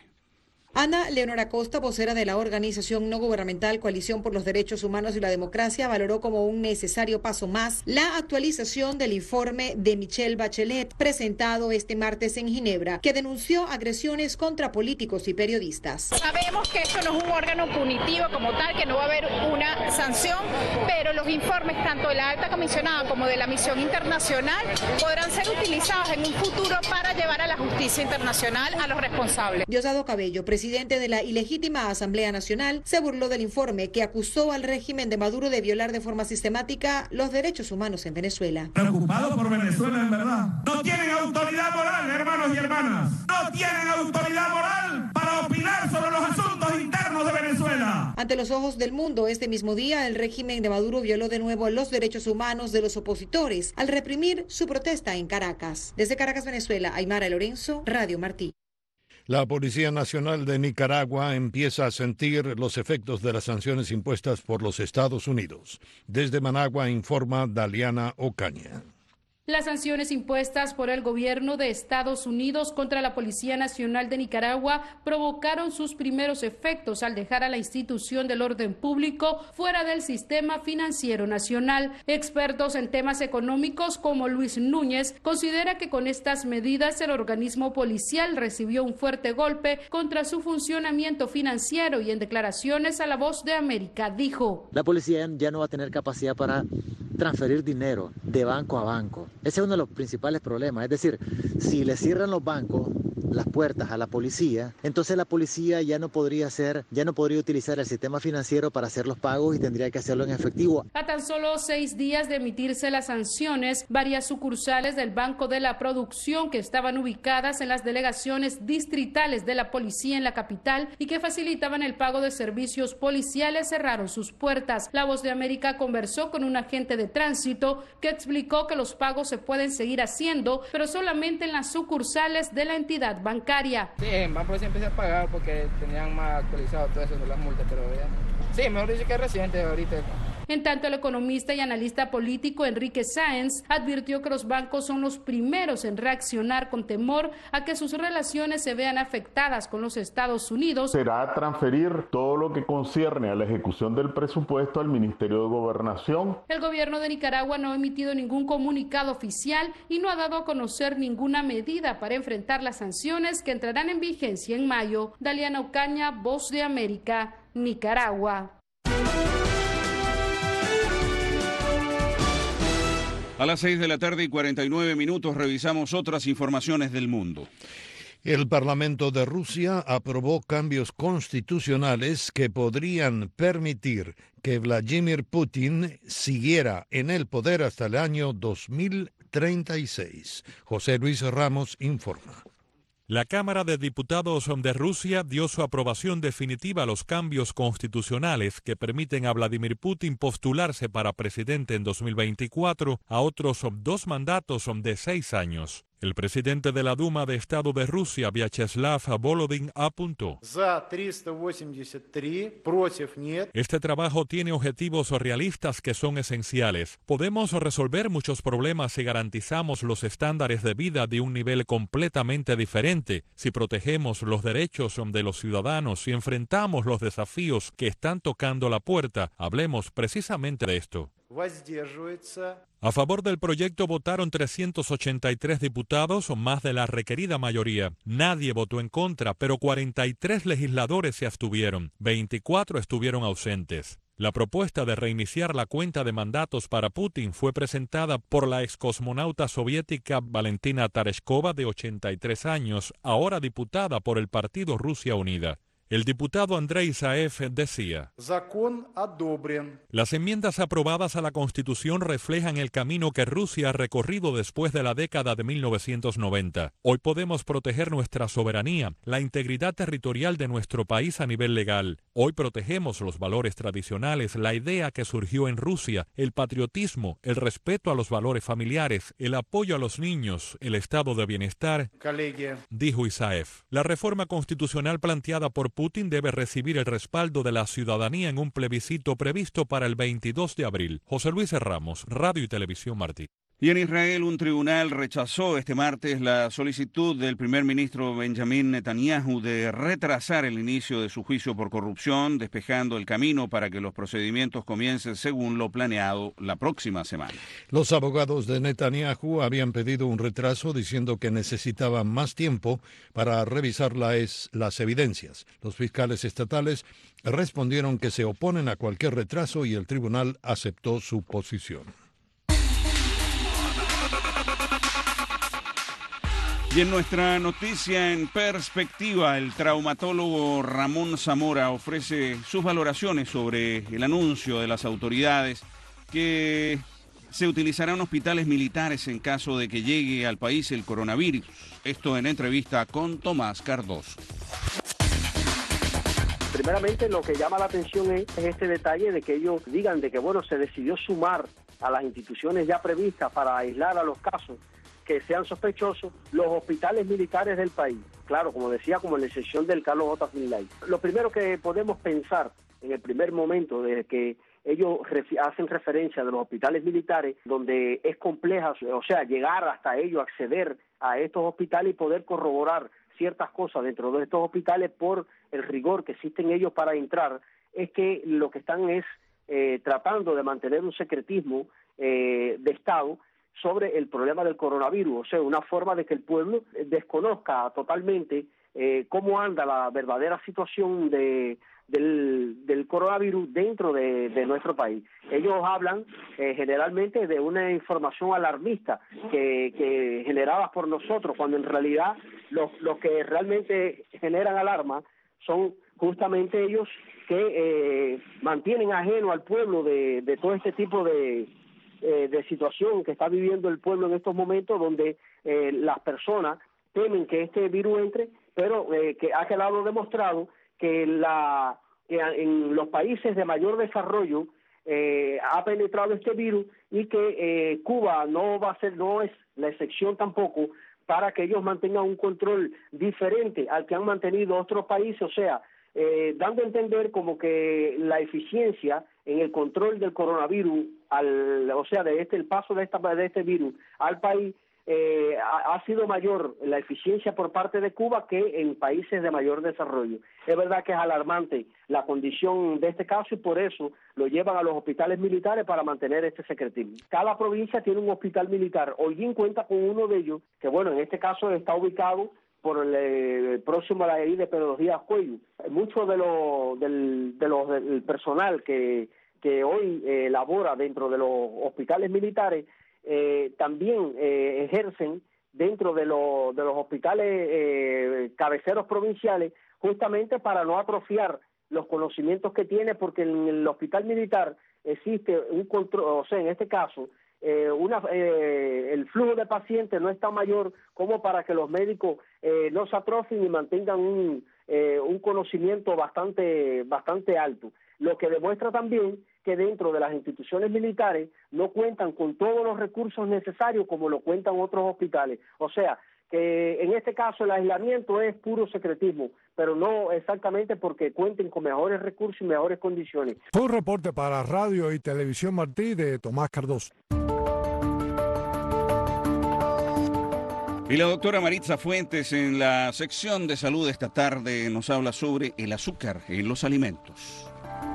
Ana Leonora Costa, vocera de la organización no gubernamental Coalición por los Derechos Humanos y la Democracia, valoró como un necesario paso más la actualización del informe de Michelle Bachelet, presentado este martes en Ginebra, que denunció agresiones contra políticos y periodistas. Sabemos que esto no es un órgano punitivo como tal, que no va a haber una sanción, pero los informes tanto de la alta comisionada como de la misión internacional podrán ser utilizados en un futuro para llevar a la justicia internacional a los responsables. Diosdado Cabello, presidente de la ilegítima Asamblea Nacional, se burló del informe que acusó al régimen de Maduro de violar de forma sistemática los derechos humanos en Venezuela. Preocupado por Venezuela, en verdad. No tienen autoridad moral, hermanos y hermanas. No tienen autoridad moral para opinar sobre los asuntos internos de Venezuela. Ante los ojos del mundo, este mismo día, el régimen de Maduro violó de nuevo los derechos humanos de los opositores al reprimir su protesta en Caracas. Desde Caracas, Venezuela, Aymara Lorenzo, Radio Martí. La Policía Nacional de Nicaragua empieza a sentir los efectos de las sanciones impuestas por los Estados Unidos. Desde Managua informa Daliana Ocaña. Las sanciones impuestas por el gobierno de Estados Unidos contra la Policía Nacional de Nicaragua provocaron sus primeros efectos al dejar a la institución del orden público fuera del sistema financiero nacional. Expertos en temas económicos como Luis Núñez considera que con estas medidas el organismo policial recibió un fuerte golpe contra su funcionamiento financiero y en declaraciones a La Voz de América dijo: la policía ya no va a tener capacidad para transferir dinero de banco a banco. Ese es uno de los principales problemas. Es decir, si le cierran los bancos las puertas a la policía, entonces la policía ya no podría utilizar el sistema financiero para hacer los pagos y tendría que hacerlo en efectivo. A tan solo 6 días de emitirse las sanciones, varias sucursales del Banco de la Producción que estaban ubicadas en las delegaciones distritales de la policía en la capital y que facilitaban el pago de servicios policiales cerraron sus puertas. La Voz de América conversó con un agente de tránsito que explicó que los pagos se pueden seguir haciendo, pero solamente en las sucursales de la entidad bancaria. Sí, en banco sí empecé a pagar porque tenían más actualizado todo eso de las multas, pero ya sí, mejor dicho que es reciente ahorita. En tanto, el economista y analista político Enrique Sáenz advirtió que los bancos son los primeros en reaccionar con temor a que sus relaciones se vean afectadas con los Estados Unidos. Será transferir todo lo que concierne a la ejecución del presupuesto al Ministerio de Gobernación. El gobierno de Nicaragua no ha emitido ningún comunicado oficial y no ha dado a conocer ninguna medida para enfrentar las sanciones que entrarán en vigencia en mayo. Daliana Ocaña, Voz de América, Nicaragua. A las 6:49 p.m. revisamos otras informaciones del mundo. El Parlamento de Rusia aprobó cambios constitucionales que podrían permitir que Vladimir Putin siguiera en el poder hasta el año 2036. José Luis Ramos informa. La Cámara de Diputados de Rusia dio su aprobación definitiva a los cambios constitucionales que permiten a Vladimir Putin postularse para presidente en 2024 a otros 2 mandatos de 6 años. El presidente de la Duma de Estado de Rusia, Vyacheslav Volodin, apuntó: este trabajo tiene objetivos realistas que son esenciales. Podemos resolver muchos problemas si garantizamos los estándares de vida de un nivel completamente diferente, si protegemos los derechos de los ciudadanos y enfrentamos los desafíos que están tocando la puerta. Hablemos precisamente de esto. A favor del proyecto votaron 383 diputados, más de la requerida mayoría. Nadie votó en contra, pero 43 legisladores se abstuvieron. 24 estuvieron ausentes. La propuesta de reiniciar la cuenta de mandatos para Putin fue presentada por la excosmonauta soviética Valentina Tereshkova, de 83 años, ahora diputada por el partido Rusia Unida. El diputado Andrei Zaev decía: las enmiendas aprobadas a la Constitución reflejan el camino que Rusia ha recorrido después de la década de 1990. Hoy podemos proteger nuestra soberanía, la integridad territorial de nuestro país a nivel legal. Hoy protegemos los valores tradicionales, la idea que surgió en Rusia, el patriotismo, el respeto a los valores familiares, el apoyo a los niños, el estado de bienestar, dijo Isaev. La reforma constitucional planteada por Putin debe recibir el respaldo de la ciudadanía en un plebiscito previsto para el 22 de abril. José Luis Ramos, Radio y Televisión Martí. Y en Israel, un tribunal rechazó este martes la solicitud del primer ministro Benjamin Netanyahu de retrasar el inicio de su juicio por corrupción, despejando el camino para que los procedimientos comiencen según lo planeado la próxima semana. Los abogados de Netanyahu habían pedido un retraso diciendo que necesitaban más tiempo para revisar las evidencias. Los fiscales estatales respondieron que se oponen a cualquier retraso y el tribunal aceptó su posición. Y en nuestra noticia en perspectiva, el traumatólogo Ramón Zamora ofrece sus valoraciones sobre el anuncio de las autoridades que se utilizarán hospitales militares en caso de que llegue al país el coronavirus. Esto en entrevista con Tomás Cardoso. Primeramente, lo que llama la atención es este detalle de que ellos digan de que, bueno, se decidió sumar a las instituciones ya previstas para aislar a los casos que sean sospechosos los hospitales militares del país. Claro, como decía, como la excepción del Carlos J. Finlay. Lo primero que podemos pensar en el primer momento de que ellos hacen referencia de los hospitales militares, donde es compleja, o sea, llegar hasta ellos, acceder a estos hospitales y poder corroborar ciertas cosas dentro de estos hospitales por el rigor que existen ellos para entrar, es que lo que están es tratando de mantener un secretismo de Estado sobre el problema del coronavirus, o sea, una forma de que el pueblo desconozca totalmente cómo anda la verdadera situación del coronavirus dentro de nuestro país. Ellos hablan generalmente de una información alarmista que generada por nosotros, cuando en realidad los que realmente generan alarma son justamente ellos que mantienen ajeno al pueblo de todo este tipo de situación que está viviendo el pueblo en estos momentos, donde las personas temen que este virus entre, pero que ha quedado demostrado que en los países de mayor desarrollo ha penetrado este virus y que Cuba no es la excepción tampoco para que ellos mantengan un control diferente al que han mantenido otros países, o sea, dando a entender como que la eficiencia en el control del coronavirus, el paso de este virus al país, ha sido mayor la eficiencia por parte de Cuba que en países de mayor desarrollo. Es verdad que es alarmante la condición de este caso y por eso lo llevan a los hospitales militares para mantener este secretismo. Cada provincia tiene un hospital militar. Holguín cuenta con uno de ellos, que bueno, en este caso está ubicado por el próximo a la de Pedro Díaz Cuello. Mucho del personal que hoy labora dentro de los hospitales militares también ejercen dentro de los hospitales cabeceros provinciales, justamente para no atrofiar los conocimientos que tiene, porque en el hospital militar existe un control, o sea, en este caso, el flujo de pacientes no es tan mayor como para que los médicos no se atrofien y mantengan un conocimiento bastante alto. Lo que demuestra también que dentro de las instituciones militares no cuentan con todos los recursos necesarios como lo cuentan otros hospitales. O sea, que en este caso el aislamiento es puro secretismo, pero no exactamente porque cuenten con mejores recursos y mejores condiciones. Fue un reporte para Radio y Televisión Martí de Tomás Cardoso. Y la doctora Maritza Fuentes en la sección de salud esta tarde nos habla sobre el azúcar en los alimentos.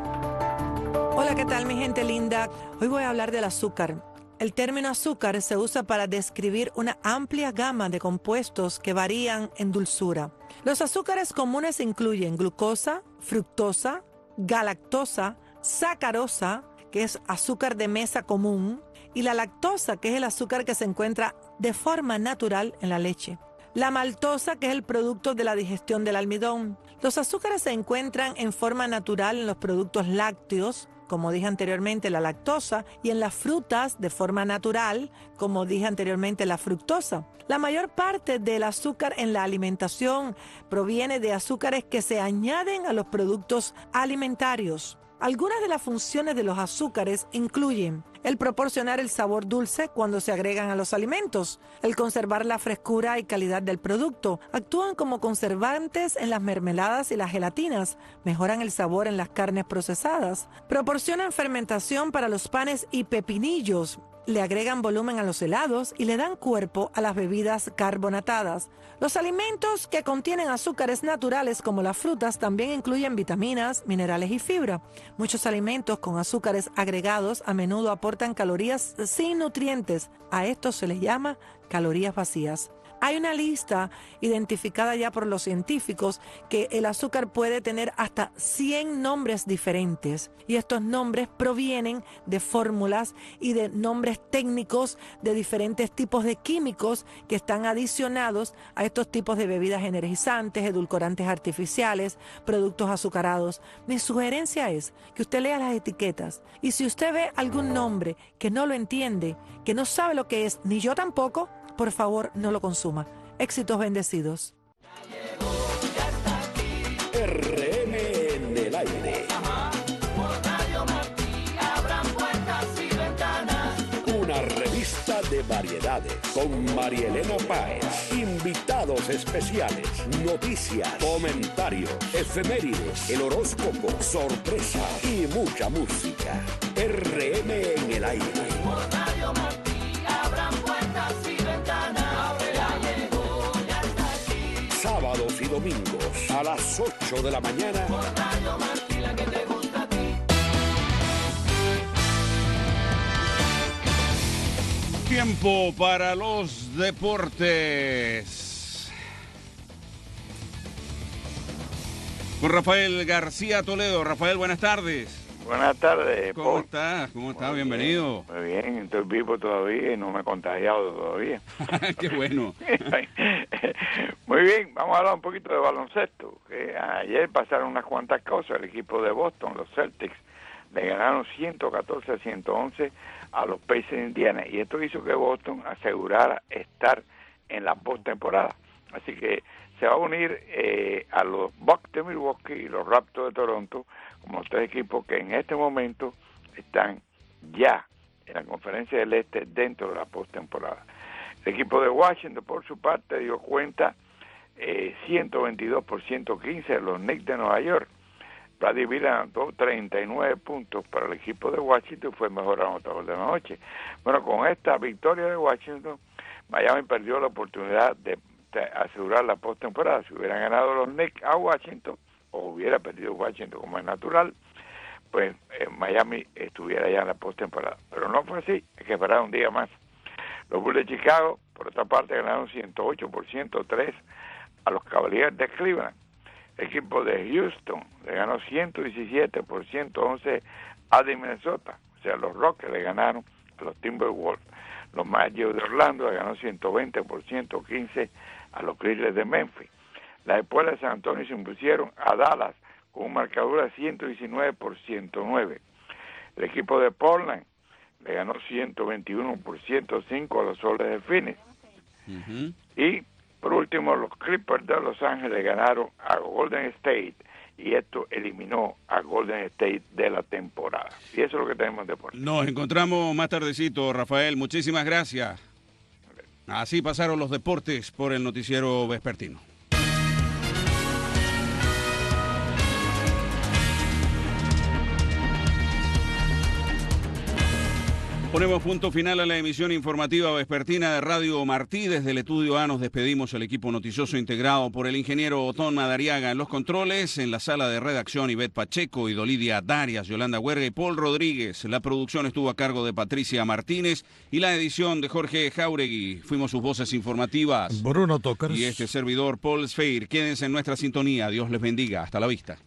Hola, ¿qué tal mi gente linda? Hoy voy a hablar del azúcar. El término azúcar se usa para describir una amplia gama de compuestos que varían en dulzura. Los azúcares comunes incluyen glucosa, fructosa, galactosa, sacarosa, que es azúcar de mesa común, y la lactosa, que es el azúcar que se encuentra de forma natural en la leche. La maltosa, que es el producto de la digestión del almidón. Los azúcares se encuentran en forma natural en los productos lácteos, como dije anteriormente, la lactosa, y en las frutas de forma natural, como dije anteriormente, la fructosa. La mayor parte del azúcar en la alimentación proviene de azúcares que se añaden a los productos alimentarios. Algunas de las funciones de los azúcares incluyen el proporcionar el sabor dulce cuando se agregan a los alimentos, el conservar la frescura y calidad del producto, actúan como conservantes en las mermeladas y las gelatinas, mejoran el sabor en las carnes procesadas, proporcionan fermentación para los panes y pepinillos, le agregan volumen a los helados y le dan cuerpo a las bebidas carbonatadas. Los alimentos que contienen azúcares naturales como las frutas también incluyen vitaminas, minerales y fibra. Muchos alimentos con azúcares agregados a menudo aportan calorías sin nutrientes. A esto se les llama calorías vacías. Hay una lista identificada ya por los científicos que el azúcar puede tener hasta 100 nombres diferentes y estos nombres provienen de fórmulas y de nombres técnicos de diferentes tipos de químicos que están adicionados a estos tipos de bebidas energizantes, edulcorantes artificiales, productos azucarados. Mi sugerencia es que usted lea las etiquetas y si usted ve algún nombre que no lo entiende, que no sabe lo que es, ni yo tampoco, por favor, no lo consuma. Éxitos bendecidos. RM en el aire. Una revista de variedades con María Elena Páez. Invitados especiales, noticias, comentarios, efemérides, el horóscopo, sorpresas y mucha música. RM en el aire. Sábados y domingos a las 8 de la mañana. Tiempo para los deportes. Con Rafael García Toledo. Rafael, buenas tardes. Buenas tardes, ¿Cómo Paul. estás? ¿Cómo estás? Bienvenido. Muy bien, estoy vivo todavía y no me he contagiado todavía. Qué bueno. Muy bien, vamos a hablar un poquito de baloncesto. Que ayer pasaron unas cuantas cosas. El equipo de Boston, los Celtics, le ganaron 114-111 a los Pacers de Indiana. Y esto hizo que Boston asegurara estar en la postemporada. Así que se va a unir a los Bucks de Milwaukee y los Raptors de Toronto como los tres equipos que en este momento están ya en la Conferencia del Este dentro de la postemporada. El equipo de Washington, por su parte, dio cuenta 122 por 115 de los Knicks de Nueva York. Bradley Beal anotó 39 puntos para el equipo de Washington y fue el mejor anotador de la noche. Bueno, con esta victoria de Washington, Miami perdió la oportunidad de asegurar la postemporada. Si hubieran ganado los Knicks a Washington, o hubiera perdido Washington como es natural, pues Miami estuviera ya en la postemporada. Pero no fue así, hay que esperar un día más. Los Bulls de Chicago, por otra parte, ganaron 108 por 103 a los Cavaliers de Cleveland. El equipo de Houston le ganó 117 por 111 a de Minnesota. O sea, los Rockets le ganaron a los Timberwolves. Los Magic de Orlando le ganó 120 por 115 a los Grizzlies de Memphis. Las Espuelas de San Antonio se impusieron a Dallas con un marcador de 119 por 109. El equipo de Portland le ganó 121 por 105 a los Soles de Phoenix. Y por último, los Clippers de Los Ángeles ganaron a Golden State y esto eliminó a Golden State de la temporada. Y eso es lo que tenemos en deporte. Nos encontramos más tardecito, Rafael. Muchísimas gracias. Así pasaron los deportes por el noticiero vespertino. Ponemos punto final a la emisión informativa vespertina de Radio Martí. Desde el estudio A nos despedimos el equipo noticioso integrado por el ingeniero Otón Madariaga en los controles, en la sala de redacción Ivette Pacheco, Idolidia Darias, Yolanda Huerga y Paul Rodríguez. La producción estuvo a cargo de Patricia Martínez y la edición de Jorge Jauregui. Fuimos sus voces informativas. Bruno Tocars. Y este servidor, Paul Sfeir. Quédense en nuestra sintonía. Dios les bendiga. Hasta la vista.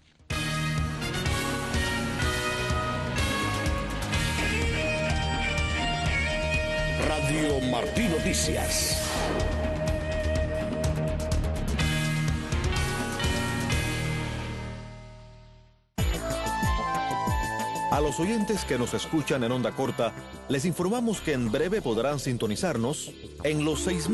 Radio Martí Noticias. A los oyentes que nos escuchan en onda corta, les informamos que en breve podrán sintonizarnos en los 6.000